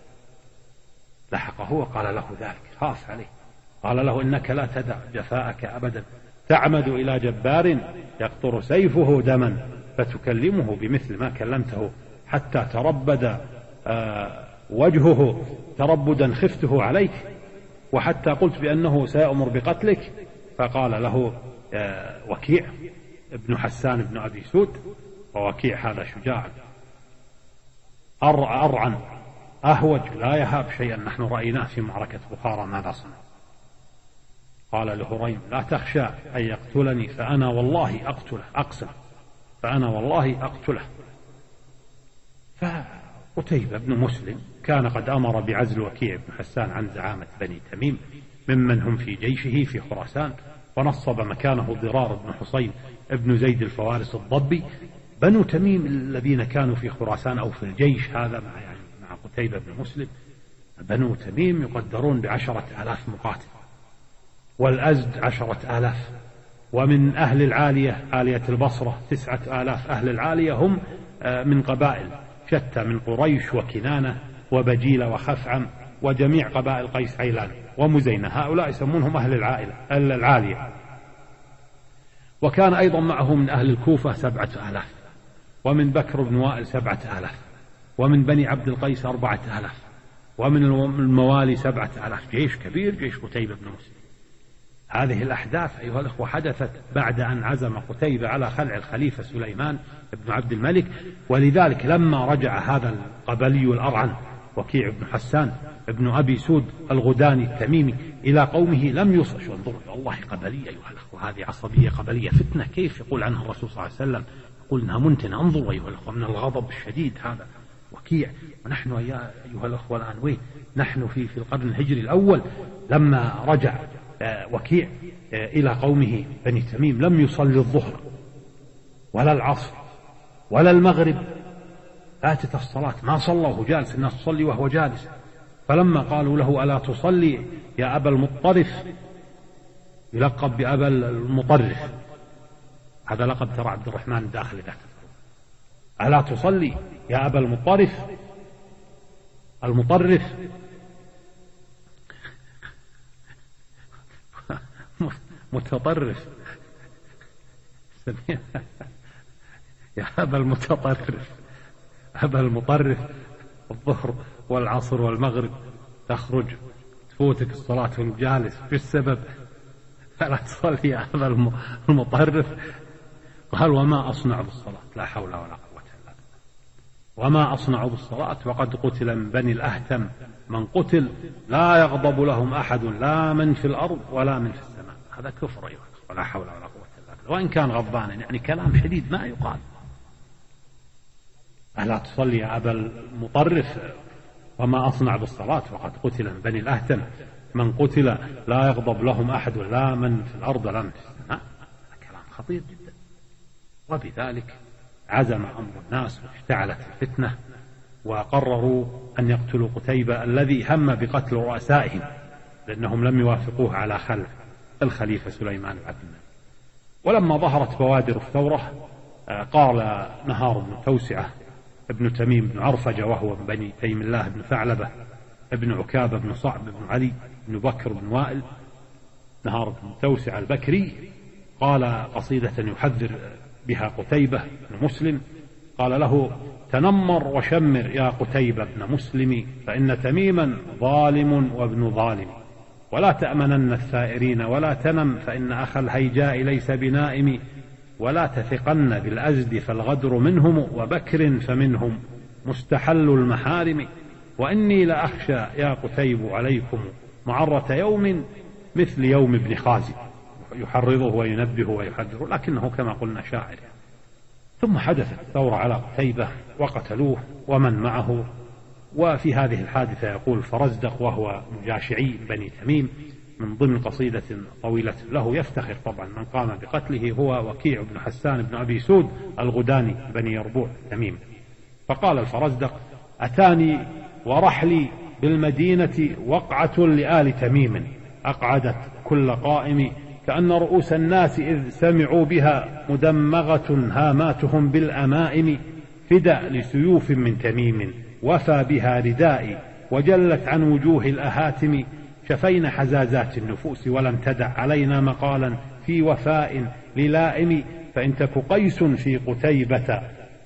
لحقه وقال له ذلك، خاف عليه، قال له: إنك لا تدع جفاءك أبدا، تعمد إلى جبار يقطر سيفه دما فتكلمه بمثل ما كلمته حتى تربد وجهه تربدا خفته عليك، وحتى قلت بأنه سيأمر بقتلك. فقال له وكيع ابن حسان بن أبي سود، ووكيع هذا شجاع أرعن أهوج لا يهاب شيئا، نحن رأيناه في معركة بخارى ماذا صنع. قال لهريم: لا تخشى أن يقتلني فأنا والله أقتله، أقسم فأنا والله أقتله. فقتيبة بن مسلم كان قد أمر بعزل وكيع بن حسان عن زعامة بني تميم ممن هم في جيشه في خراسان، ونصب مكانه ضرار بن حصين ابن زيد الفوارس الضبي. بنو تميم الذين كانوا في خراسان أو في الجيش هذا مع, يعني مع قتيبة بن مسلم، بنو تميم يقدرون بعشرة آلاف مقاتل، والأزد عشرة آلاف، ومن أهل العالية عالية البصرة تسعة آلاف. أهل العالية هم من قبائل شتى من قريش وكنانة وبجيلة وخثعم وجميع قبائل قيس عيلان ومزينة، هؤلاء يسمونهم أهل العائلة العالية. وكان أيضا معه من أهل الكوفة سبعة آلاف، ومن بكر بن وائل سبعة آلاف، ومن بني عبد القيس أربعة آلاف، ومن الموالي سبعة آلاف. جيش كبير، جيش قتيبة بن مسلم. هذه الأحداث أيها الأخوة حدثت بعد أن عزم قتيبة على خلع الخليفة سليمان بن عبد الملك. ولذلك لما رجع هذا القبلي الأرعن وكيع بن حسان ابن أبي سود الغداني التميمي إلى قومه لم يصش. انظروا والله قبلية أيها الأخوة، هذه عصبية قبلية فتنة كيف يقول عنها الرسول صلى الله عليه وسلم، يقول إنها منتنة. انظروا أيها الأخوة من الغضب الشديد هذا وكيع. ونحن أيها الأخوة الآن وين نحن؟ في في القرن الهجري الأول. لما رجع وكيع إلى قومه بني تميم لم يصلي الظهر ولا العصر ولا المغرب، فاتت الصلاة ما صلى وهو جالس، الناس تصلي وهو جالس. فلما قالوا له: ألا تصلي يا أبا المطرف، يلقب بأبا المطرف، هذا لقب ترى عبد الرحمن الداخلي ذاك، ألا تصلي يا أبا المطرف المطرف متطرف يا أبا المتطرف، أبا المطرف الظهر والعصر والمغرب تخرج تفوتك الصلاة وانت جالس، في السبب؟ فلا تصلي يا أبا المطرف. قال: وما أصنع بالصلاة؟ لا حول ولا قوة إلا بالله. وما أصنع بالصلاة وقد قتل من بني الأهتم من قتل لا يغضب لهم أحد، لا من في الأرض ولا من في السماء. هذا كفر أيها، ولا حول ولا قوة إلا بالله. وإن كان غضبانا يعني كلام شديد ما يقال. ألا تصلي يا أبا المطرف؟ وما أصنع بالصلاة وقد قتل من بني الأهتم من قتل لا يغضب لهم أحد لا من في الأرض ولا من في السماء، كلام خطير جدا. وبذلك عزم أمر الناس واشتعلت الفتنة، وقرروا أن يقتلوا قتيبة الذي هم بقتل رؤسائهم لأنهم لم يوافقوه على خلف الخليفة سليمان بن عبد الملك. ولما ظهرت بوادر الثورة قال نهار بن توسعة ابن تميم بن عرفجة وهو من بني تيم الله بن ثعلبة ابن عكابة بن صعب بن علي بن بكر بن وائل، نهار بن توسعة البكري، قال قصيدة يحذر بها قتيبة بن مسلم، قال له: تنمر وشمر يا قتيبة بن مسلم، فإن تميما ظالم وابن ظالم، ولا تأمنن الثائرين ولا تنم، فإن أخا الهيجاء ليس بنائم، ولا تثقن بالأزد فالغدر منهم، وبكر فمنهم مستحل المحارم، وإني لأخشى يا قتيب عليكم معرة يوم مثل يوم ابن خازي، يحرضه وينبه ويحذره، لكنه كما قلنا شاعر. ثم حدثت ثورة على قتيبة وقتلوه ومن معه. وفي هذه الحادثة يقول فرزدق وهو مجاشعي بني تميم من ضمن قصيدة طويلة له يفتخر طبعا من قام بقتله هو وكيع بن حسان بن أبي سود الغداني بني يربوع تميم. فقال الفرزدق: أتاني ورحلي بالمدينة وقعة لآل تميم، أقعدت كل قائم، كأن رؤوس الناس إذ سمعوا بها مدمغة هاماتهم بالأمائم، فدى لسيوف من تميم وفى بها ردائي، وجلت عن وجوه الأهاتم، شفين حزازات النفوس ولم تدع علينا مقالا في وفاء للائم، فإن تك قيس في قتيبة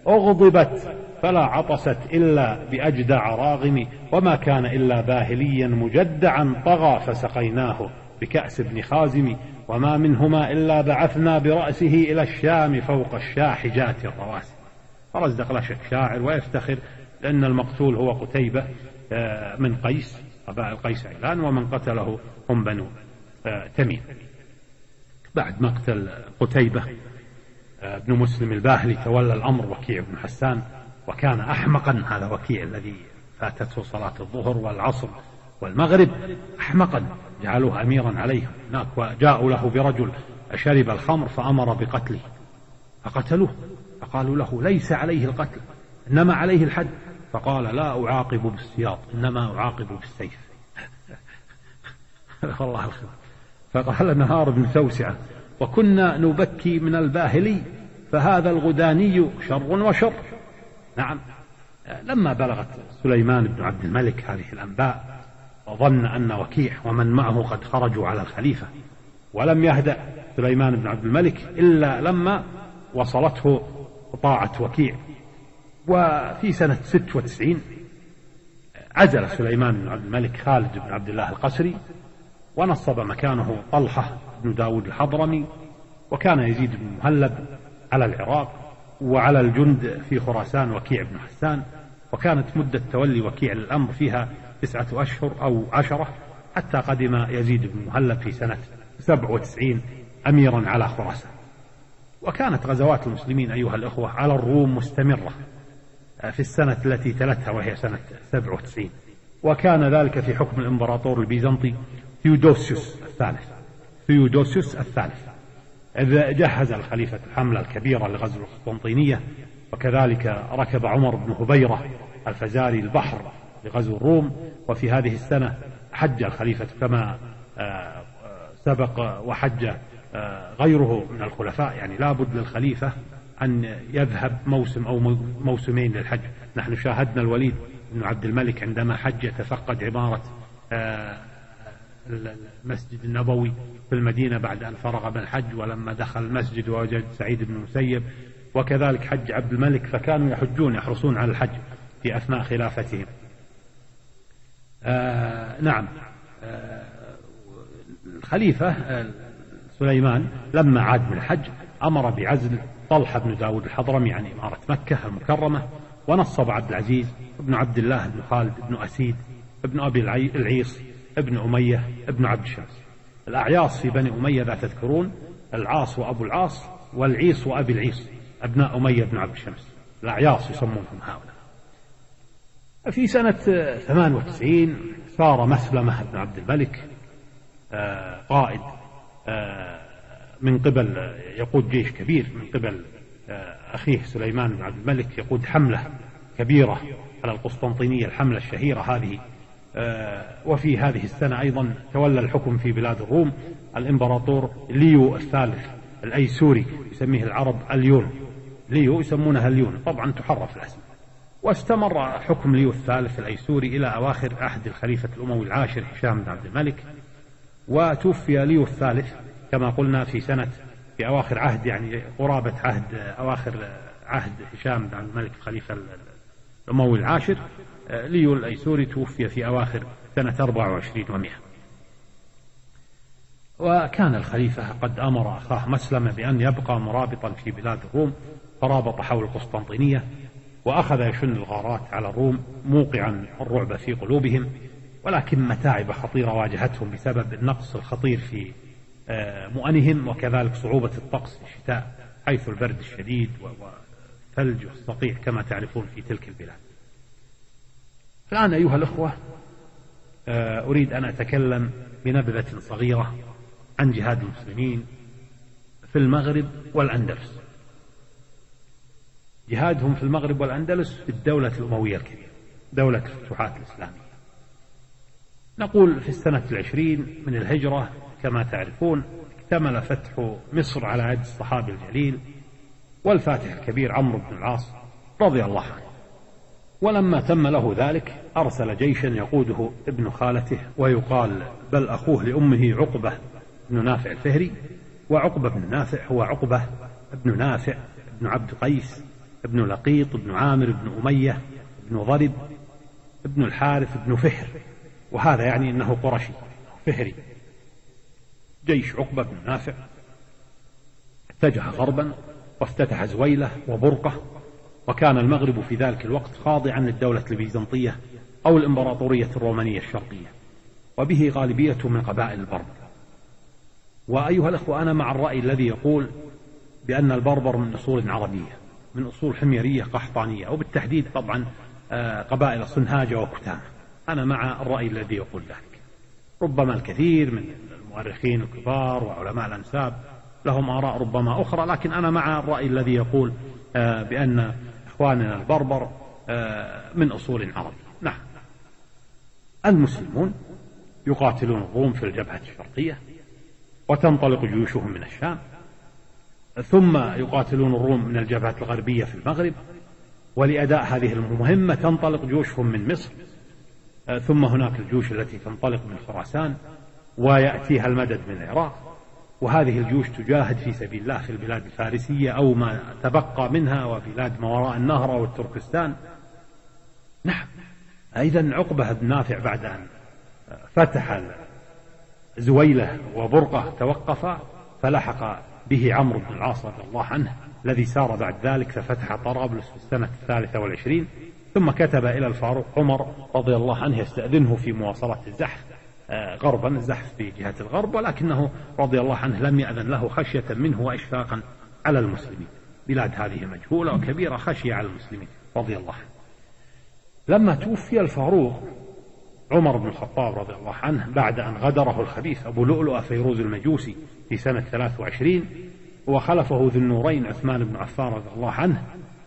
أغضبت فلا عطست إلا بأجدع راغم، وما كان إلا باهليا مجدعا طغى فسقيناه بكأس ابن خازم، وما منهما إلا بعثنا برأسه إلى الشام فوق الشاحجات الرواسي. فرزدق لا شك شاعر ويفتخر لأن المقتول هو قتيبة من قيس قبائل قيس عيلان، ومن قتله هم بنو تميم. بعد مقتل قتيبة ابن مسلم الباهلي تولى الأمر وكيع بن حسان، وكان أحمقا هذا وكيع الذي فاتته صلاة الظهر والعصر والمغرب، أحمقا جعلوه أميرا عليهم هناك، وجاءوا له برجل شرب الخمر فأمر بقتله فقتلوه، فقالوا له: ليس عليه القتل إنما عليه الحد، فقال: لا أعاقب بالسياط إنما أعاقب بالسيف. والله الخير. فقال نهار بن توسعة: وكنا نبكي من الباهلي فهذا الغداني شر وشر. نعم، لما بلغت سليمان بن عبد الملك هذه الأنباء وظن أن وكيع ومن معه قد خرجوا على الخليفة، ولم يهدأ سليمان بن عبد الملك إلا لما وصلته طاعة وكيع. وفي سنة ست وتسعين عزل سليمان بن عبد الملك خالد بن عبد الله القسري، ونصب مكانه طلحة بن داود الحضرمي، وكان يزيد بن مهلب على العراق، وعلى الجند في خراسان وكيع بن حسان. وكانت مدة تولي وكيع للأمر فيها تسعة أشهر أو عشرة، حتى قدم يزيد بن مهلب في سنة سبع وتسعين أميرا على خراسان. وكانت غزوات المسلمين أيها الأخوة على الروم مستمرة في السنة التي تلتها وهي سنة سبع وتسعين، وكان ذلك في حكم الإمبراطور البيزنطي ثيودوسيوس الثالث ثيودوسيوس الثالث إذ جهز الخليفة الحملة الكبيرة لغزو القسطنطينية، وكذلك ركب عمر بن هبيرة الفزاري البحر لغزو الروم. وفي هذه السنة حج الخليفة كما سبق وحج غيره من الخلفاء، يعني لا بد للخليفة أن يذهب موسم أو موسمين للحج. نحن شاهدنا الوليد بن عبد الملك عندما حج يتفقد عمارة المسجد النبوي في المدينة بعد أن فرغ من الحج، ولما دخل المسجد ووجد سعيد بن المسيب. وكذلك حج عبد الملك، فكانوا يحجون يحرصون على الحج في أثناء خلافتهم. آه نعم آه الخليفة سليمان لما عاد من الحج أمر بعزل طلحة بن داود الحضرمي عن إمارة مكة المكرمة، ونصب عبد العزيز بن عبد الله بن خالد بن أسيد بن أبي العيص ابن أمية ابن عبد الشمس. الأعياص في بني أمية ذا تذكرون العاص وأبو العاص والعيص وأبي العيص أبناء أمية بن عبد الشمس، الأعياص يسمونهم هؤلاء. في سنة ثمان وتسعين ثار مسلمة بن عبد الملك قائد من قبل يقود جيش كبير من قبل أخيه سليمان بن عبد الملك، يقود حملة كبيرة على القسطنطينية، الحملة الشهيرة هذه. وفي هذه السنة أيضا تولى الحكم في بلاد الروم الإمبراطور ليو الثالث الأيسوري، يسميه العرب اليون، ليو يسمونها اليون، طبعا تحرف الاسم. واستمر حكم ليو الثالث الأيسوري إلى أواخر عهد الخليفة الأموي العاشر هشام بن عبد الملك، وتوفي ليو الثالث كما قلنا في سنة في أواخر عهد يعني قرابة عهد أواخر عهد هشام بن عبد الملك الخليفة الأموي العاشر. ليو الأيسوري توفي في أواخر سنة أربعة وعشرين ومئة. وكان الخليفة قد أمر أخاه مسلمة بأن يبقى مرابطا في بلاد الروم، فرابط حول القسطنطينية وأخذ يشن الغارات على الروم موقعا الرعب في قلوبهم، ولكن متاعب خطيرة واجهتهم بسبب النقص الخطير في مؤنهم، وكذلك صعوبة الطقس في الشتاء حيث البرد الشديد والثلج والصقيع كما تعرفون في تلك البلاد. الآن أيها الأخوة أريد أن أتكلم بنبذة صغيرة عن جهاد المسلمين في المغرب والأندلس. جهادهم في المغرب والأندلس في الدولة الأموية الكبيرة، دولة الفتوحات الإسلامية. نقول في السنة العشرين من الهجرة كما تعرفون اكتمل فتح مصر على يد الصحابي الجليل والفاتح الكبير عمرو بن العاص رضي الله عنه. ولما تم له ذلك أرسل جيشا يقوده ابن خالته ويقال بل أخوه لأمه عقبة بن نافع الفهري، وعقبة بن نافع هو عقبة بن نافع بن عبد قيس بن لقيط بن عامر بن أمية بن ضرب بن الحارث بن فهر، وهذا يعني أنه قرشي فهري. جيش عقبة بن نافع اتجه غربا وافتتح زويلة وبرقة، وكان المغرب في ذلك الوقت خاضعا للدولة البيزنطية أو الإمبراطورية الرومانية الشرقية، وبه غالبية من قبائل البربر. وأيها الأخوة أنا مع الرأي الذي يقول بأن البربر من أصول عربية، من أصول حميرية قحطانية، وبالتحديد طبعا قبائل صنهاجة وكتامة. أنا مع الرأي الذي يقول ذلك. ربما الكثير من المؤرخين الكبار وعلماء الأنساب لهم آراء ربما أخرى، لكن أنا مع الرأي الذي يقول بأن إخواننا البربر من أصول عربية. نعم، المسلمون يقاتلون الروم في الجبهة الشرقية، وتنطلق جيوشهم من الشام، ثم يقاتلون الروم من الجبهة الغربية في المغرب، ولأداء هذه المهمة تنطلق جيوشهم من مصر، ثم هناك الجيوش التي تنطلق من خراسان ويأتيها المدد من العراق، وهذه الجيوش تجاهد في سبيل الله في البلاد الفارسية أو ما تبقى منها وبلاد ما وراء النهر والتركستان. نعم، أيضا عقبة بن نافع بعد أن فتح زويلة وبرقة توقف، فلحق به عمرو بن العاص رضي الله عنه الذي سار بعد ذلك ففتح طرابلس في السنة الثالثة والعشرين، ثم كتب إلى الفاروق عمر رضي الله عنه يستأذنه في مواصلة الزحف غربا، الزحف في جهة الغرب، ولكنه رضي الله عنه لم يأذن له خشية منه وإشفاقا على المسلمين. بلاد هذه مجهولة وكبيرة، خشية على المسلمين رضي الله عنه. لما توفي الفاروق عمر بن الخطاب رضي الله عنه بعد أن غدره الخبيث أبو لؤلؤ فيروز المجوسي في سنة ثلاث وعشرين، وخلفه ذو النورين عثمان بن عفان رضي الله عنه،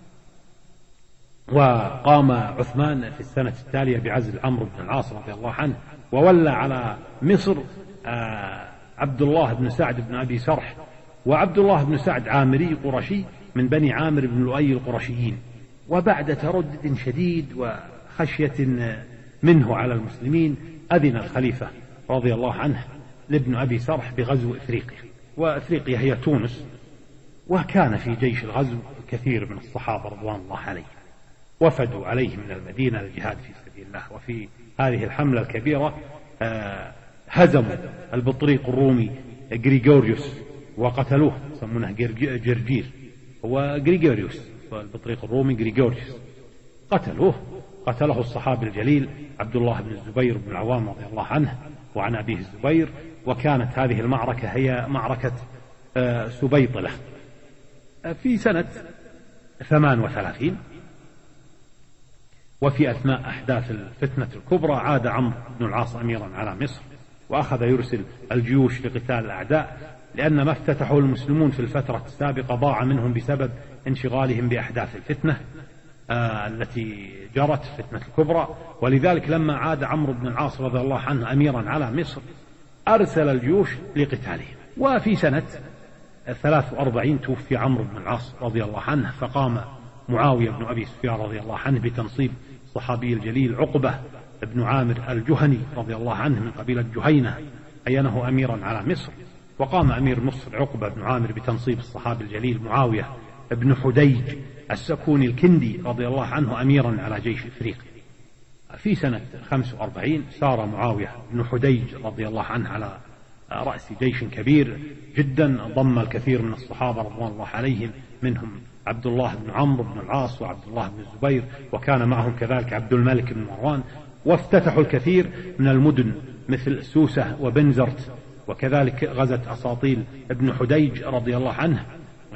وقام عثمان في السنة التالية بعزل عمرو بن العاص رضي الله عنه، وولى على مصر عبد الله بن سعد بن أبي سرح، وعبد الله بن سعد عامري قرشي من بني عامر بن لؤي القرشيين. وبعد تردد شديد وخشية منه على المسلمين أذن الخليفة رضي الله عنه لابن أبي سرح بغزو إفريقيا، وإفريقيا هي تونس، وكان في جيش الغزو الكثير من الصحابة رضوان الله عليهم، وفدوا عليه من المدينة للجهاد في سبيل الله. وفي هذه الحملة الكبيرة هزموا البطريق الرومي غريغوريوس وقتلوه، يسمونه جرجير، هو غريغوريوس، البطريق الرومي غريغوريوس قتلوه، قتله الصحابي الجليل عبد الله بن الزبير بن العوام رضي الله عنه وعن أبيه الزبير. وكانت هذه المعركة هي معركة سبيطلة في سنة ثمان وثلاثين. وفي أثناء أحداث الفتنة الكبرى عاد عمرو بن العاص أميرا على مصر، وأخذ يرسل الجيوش لقتال الأعداء، لأن ما افتتحه المسلمون في الفترة السابقة ضاع منهم بسبب انشغالهم بأحداث الفتنة آه التي جرت، فتنة الكبرى. ولذلك لما عاد عمرو بن العاص رضي الله عنه أميرا على مصر أرسل الجيوش لقتالهم. وفي سنة ثلاث وأربعين توفي عمرو بن العاص رضي الله عنه، فقام معاوية بن أبي سفيان رضي الله عنه بتنصيب الصحابي الجليل عقبة بن عامر الجهني رضي الله عنه من قبيلة جهينة، أينه أميرا على مصر. وقام أمير مصر عقبة بن عامر بتنصيب الصحابي الجليل معاوية بن حديج السكوني الكندي رضي الله عنه أميرا على جيش إفريقيا. في سنة خمس وأربعين سار معاوية بن حديج رضي الله عنه على رأس جيش كبير جدا، ضم الكثير من الصحابة رضوان الله عليهم، منهم عبد الله بن عمرو بن العاص وعبد الله بن الزبير، وكان معهم كذلك عبد الملك بن مروان، وافتتحوا الكثير من المدن مثل سوسة وبنزرت، وكذلك غزت أساطيل ابن حديج رضي الله عنه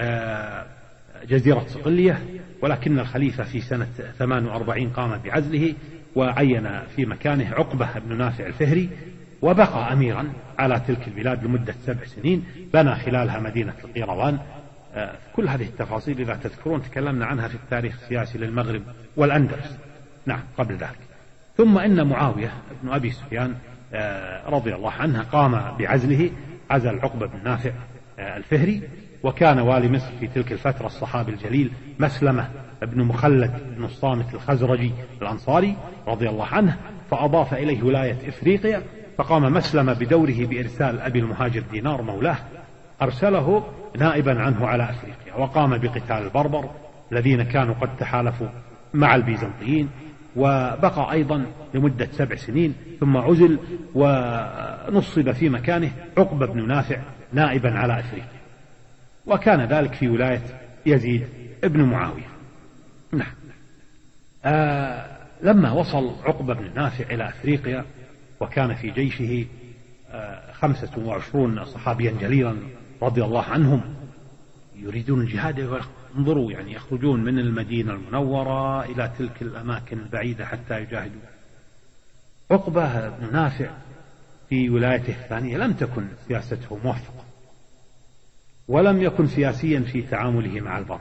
جزيرة صقلية. ولكن الخليفة في سنة ثمان وأربعين قام بعزله وعين في مكانه عقبة بن نافع الفهري، وبقى أميرا على تلك البلاد لمدة سبع سنين، بنى خلالها مدينة القيروان. كل هذه التفاصيل إذا تذكرون تكلمنا عنها في التاريخ السياسي للمغرب والأندلس نعم قبل ذلك. ثم إن معاوية بن أبي سفيان رضي الله عنه قام بعزله، عزل عقبة بن نافع الفهري، وكان والي مصر في تلك الفترة الصحابي الجليل مسلمة بن مخلد بن الصامت الخزرجي الأنصاري رضي الله عنه، فأضاف إليه ولاية إفريقيا. فقام مسلمة بدوره بإرسال أبي المهاجر دينار مولاه، أرسله نائبا عنه على أفريقيا، وقام بقتال البربر الذين كانوا قد تحالفوا مع البيزنطيين، وبقى أيضا لمدة سبع سنين، ثم عزل ونصب في مكانه عقبة بن نافع نائبا على أفريقيا، وكان ذلك في ولاية يزيد ابن معاوية. نعم. آه لما وصل عقبة بن نافع إلى أفريقيا وكان في جيشه آه خمسة وعشرون صحابيا جليلا رضي الله عنهم يريدون الجهاد، انظروا يعني يخرجون من المدينة المنورة إلى تلك الأماكن البعيدة حتى يجاهدوا. عقبة بن نافع في ولايته الثانية لم تكن سياسته موفقة، ولم يكن سياسيا في تعامله مع البر.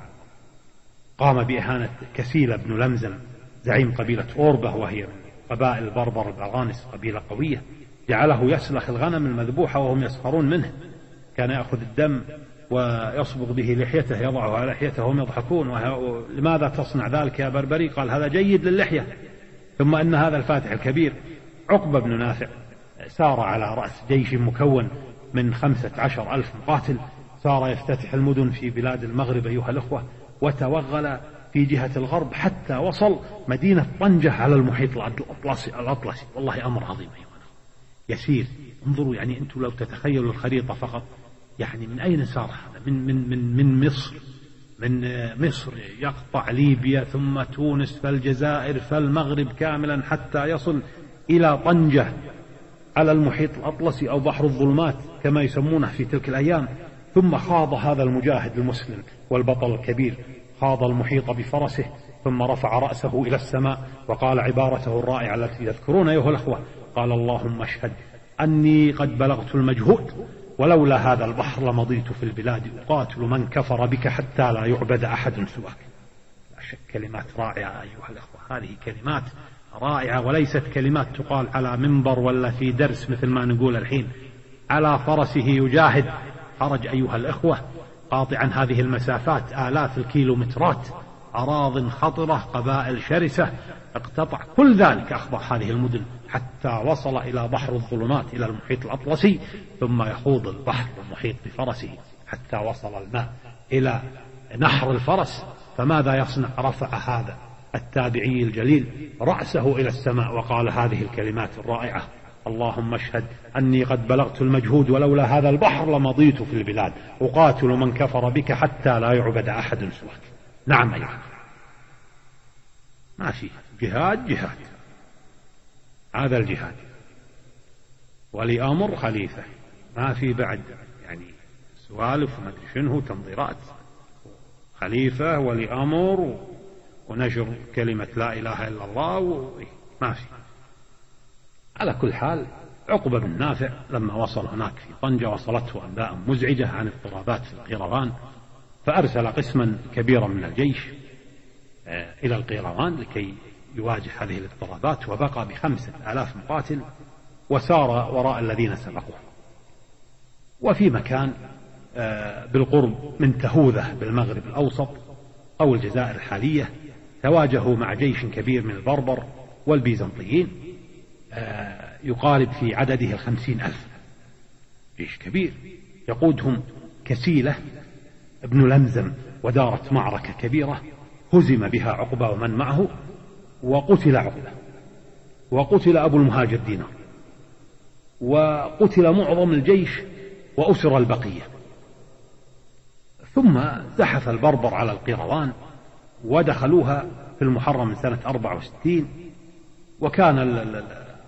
قام بإهانة كسيل بن لمزم زعيم قبيلة أوربة، وهي من قبائل البربر البرانس، قبيلة قوية، جعله يسلخ الغنم المذبوحة وهم يسخرون منه. كان يأخذ الدم ويصبغ به لحيته، يضعه على لحيته وهم يضحكون، لماذا تصنع ذلك يا بربري؟ قال هذا جيد للحية. ثم أن هذا الفاتح الكبير عقبة بن نافع سار على رأس جيش مكون من خمسة عشر ألف مقاتل، صار يفتتح المدن في بلاد المغرب أيها الأخوة، وتوغل في جهة الغرب حتى وصل مدينة طنجة على المحيط الأطلسي. الأطلسي والله أمر عظيم أيها الأخوة يسير. انظروا يعني أنتم لو تتخيلوا الخريطة فقط، يعني من أين سار هذا؟ من, من, من, من مصر من مصر يقطع ليبيا ثم تونس فالجزائر فالمغرب كاملا حتى يصل إلى طنجة على المحيط الأطلسي أو بحر الظلمات كما يسمونه في تلك الأيام. ثم خاض هذا المجاهد المسلم والبطل الكبير، خاض المحيط بفرسه، ثم رفع رأسه إلى السماء وقال عبارته الرائعة التي تذكرون أيها الأخوة، قال اللهم اشهد أني قد بلغت المجهود، ولولا هذا البحر لمضيت في البلاد أقاتل من كفر بك حتى لا يعبد أحد سواك. لا شك كلمات رائعة أيها الأخوة، هذه كلمات رائعة، وليست كلمات تقال على منبر ولا في درس مثل ما نقول الحين. على فرسه يجاهد، خرج أيها الأخوة قاطعا هذه المسافات آلاف الكيلومترات، أراض خطرة، قبائل شرسة، اقتطع كل ذلك، أخضع هذه المدن حتى وصل إلى بحر الظلمات إلى المحيط الأطلسي، ثم يخوض البحر المحيط بفرسه حتى وصل الماء إلى نحر الفرس. فماذا يصنع؟ رفع هذا التابعي الجليل رأسه إلى السماء وقال هذه الكلمات الرائعة، اللهم اشهد أني قد بلغت المجهود، ولولا هذا البحر لمضيت في البلاد أقاتل من كفر بك حتى لا يعبد أحد سواك. نعم أيها ما في جهاد، جهاد هذا الجهاد، ولي أمر خليفة، ما في بعد يعني سوالف وما أدري شنو تنظيرات، خليفة ولي أمر ونشر كلمة لا إله إلا الله وما في. على كل حال عقبة بن نافع لما وصل هناك في طنجة وصلته أنباء مزعجة عن اضطرابات في القيروان، فأرسل قسما كبيرا من الجيش إلى القيروان لكي يواجه هذه الاضطرابات، وبقى بخمسة آلاف مقاتل وسار وراء الذين سبقوه. وفي مكان بالقرب من تهوذة بالمغرب الأوسط أو الجزائر الحالية تواجهوا مع جيش كبير من البربر والبيزنطيين يقارب في عدده الخمسين ألف، جيش كبير يقودهم كسيلة ابن لمزم، ودارت معركة كبيرة هزم بها عقبة ومن معه، وقتل عقبة وقتل أبو المهاجر دينار وقتل معظم الجيش وأسر البقية. ثم زحف البربر على القيروان ودخلوها في المحرم من سنة أربعة وستين، وكان ال ال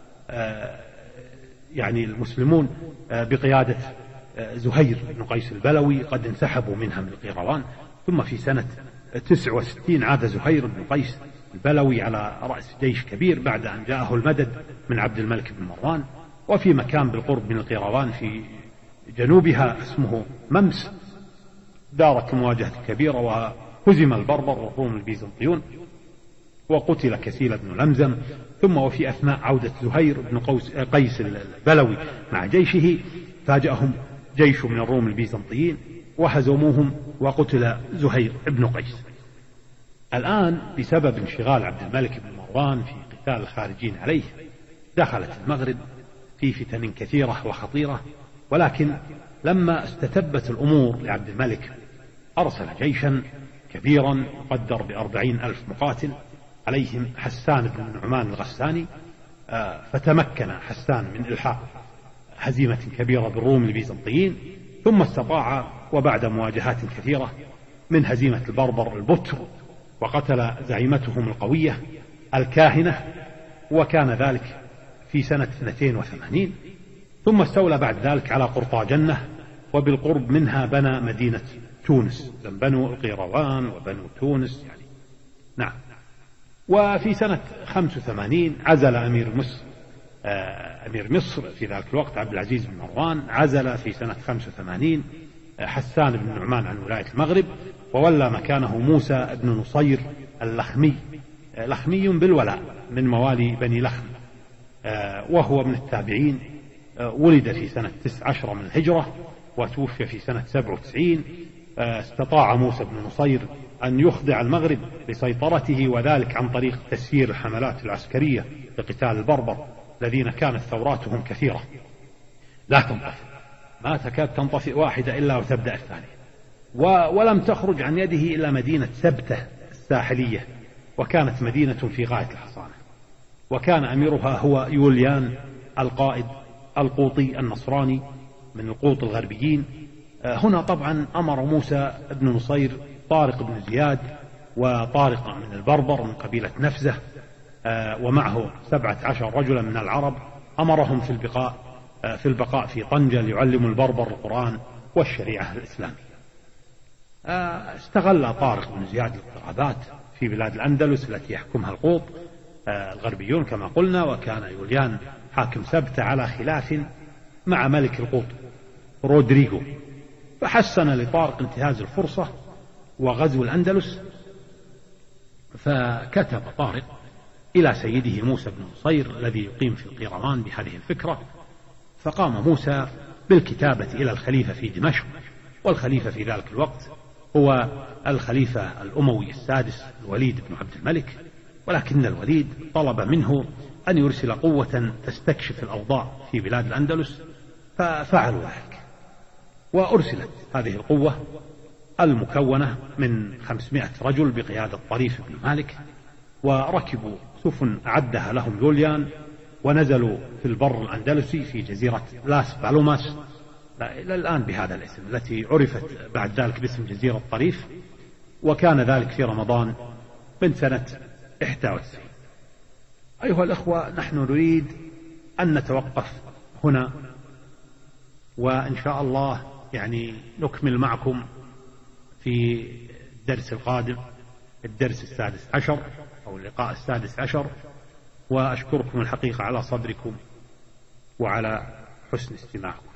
يعني المسلمون بقيادة زهير بن قيس البلوي قد انسحبوا منها من القيروان. ثم في سنة تسعة وستين عاد زهير بن قيس البلوي على رأس جيش كبير بعد أن جاءه المدد من عبد الملك بن مروان. وفي مكان بالقرب من القيروان في جنوبها اسمه ممس دارت المواجهة الكبيرة وهزم البربر والروم البيزنطيون وقتل كسيل بن لمزم. ثم وفي أثناء عودة زهير بن قيس البلوي مع جيشه فاجأهم جيش من الروم البيزنطيين وهزموهم وقتل زهير بن قيس. الآن بسبب انشغال عبد الملك بن مروان في قتال الخارجين عليه دخلت المغرب في فتن كثيرة وخطيرة، ولكن لما استتبت الأمور لعبد الملك أرسل جيشا كبيرا يقدر بأربعين ألف مقاتل عليهم حسان بن نعمان الغساني، فتمكن حسان من إلحاق هزيمة كبيرة بالروم البيزنطيين، ثم استطاع وبعد مواجهات كثيرة من هزيمة البربر البتر وقتل زعيمتهم القوية الكاهنة، وكان ذلك في سنة اثنتين وثمانين. ثم استولى بعد ذلك على قرطاجنة وبالقرب منها بنى مدينة تونس، بنو القيروان وبنو تونس يعني نعم. وفي سنة خمس وثمانين عزل أمير مصر أمير مصر في ذلك الوقت عبد العزيز بن مروان، عزل في سنة خمس وثمانين حسان بن نعمان عن ولاية المغرب وولى مكانه موسى بن نصير اللخمي، لخمي بالولاء من موالي بني لخم، وهو من التابعين، ولد في سنة تسع عشر من الهجرة وتوفي في سنة سبع وتسعين. استطاع موسى بن نصير أن يخضع المغرب لسيطرته، وذلك عن طريق تسيير الحملات العسكرية لقتال البربر الذين كانت ثوراتهم كثيرة لا تنطفئ، ما تكاد تنطفئ واحدة إلا وتبدأ الثانية. ولم تخرج عن يده إلا مدينة سبتة الساحلية، وكانت مدينة في غاية الحصانة، وكان أميرها هو يوليان القائد القوطي النصراني من القوط الغربيين. هنا طبعا أمر موسى بن نصير طارق بن زياد وطارق من البربر من قبيلة نفزة ومعه سبعة عشر رجلا من العرب، أمرهم في البقاء في البقاء في طنجة ليعلموا البربر القرآن والشريعة الإسلامية. استغل طارق بن زياد الاضطرابات في بلاد الأندلس التي يحكمها القوط الغربيون كما قلنا، وكان يوليان حاكم سبتة على خلاف مع ملك القوط رودريغو، فحسن لطارق انتهاز الفرصة وغزو الأندلس. فكتب طارق إلى سيده موسى بن نصير الذي يقيم في القيروان بهذه الفكرة، فقام موسى بالكتابة إلى الخليفة في دمشق، والخليفة في ذلك الوقت هو الخليفة الأموي السادس الوليد بن عبد الملك، ولكن الوليد طلب منه أن يرسل قوة تستكشف الأوضاع في بلاد الأندلس، ففعلوا ذلك، وأرسلت هذه القوة المكونة من خمسمائة رجل بقيادة طريف بن مالك، وركبوا سفن أعدها لهم يوليان ونزلوا في البر الأندلسي في جزيرة لاس بالوماس إلى الآن بهذا الاسم، التي عرفت بعد ذلك باسم جزيرة طريف، وكان ذلك في رمضان من سنة إحدى وتسعين. أيها الأخوة، نحن نريد أن نتوقف هنا، وإن شاء الله يعني نكمل معكم في الدرس القادم الدرس السادس عشر أو اللقاء السادس عشر، وأشكركم الحقيقة على صبركم وعلى حسن استماعكم.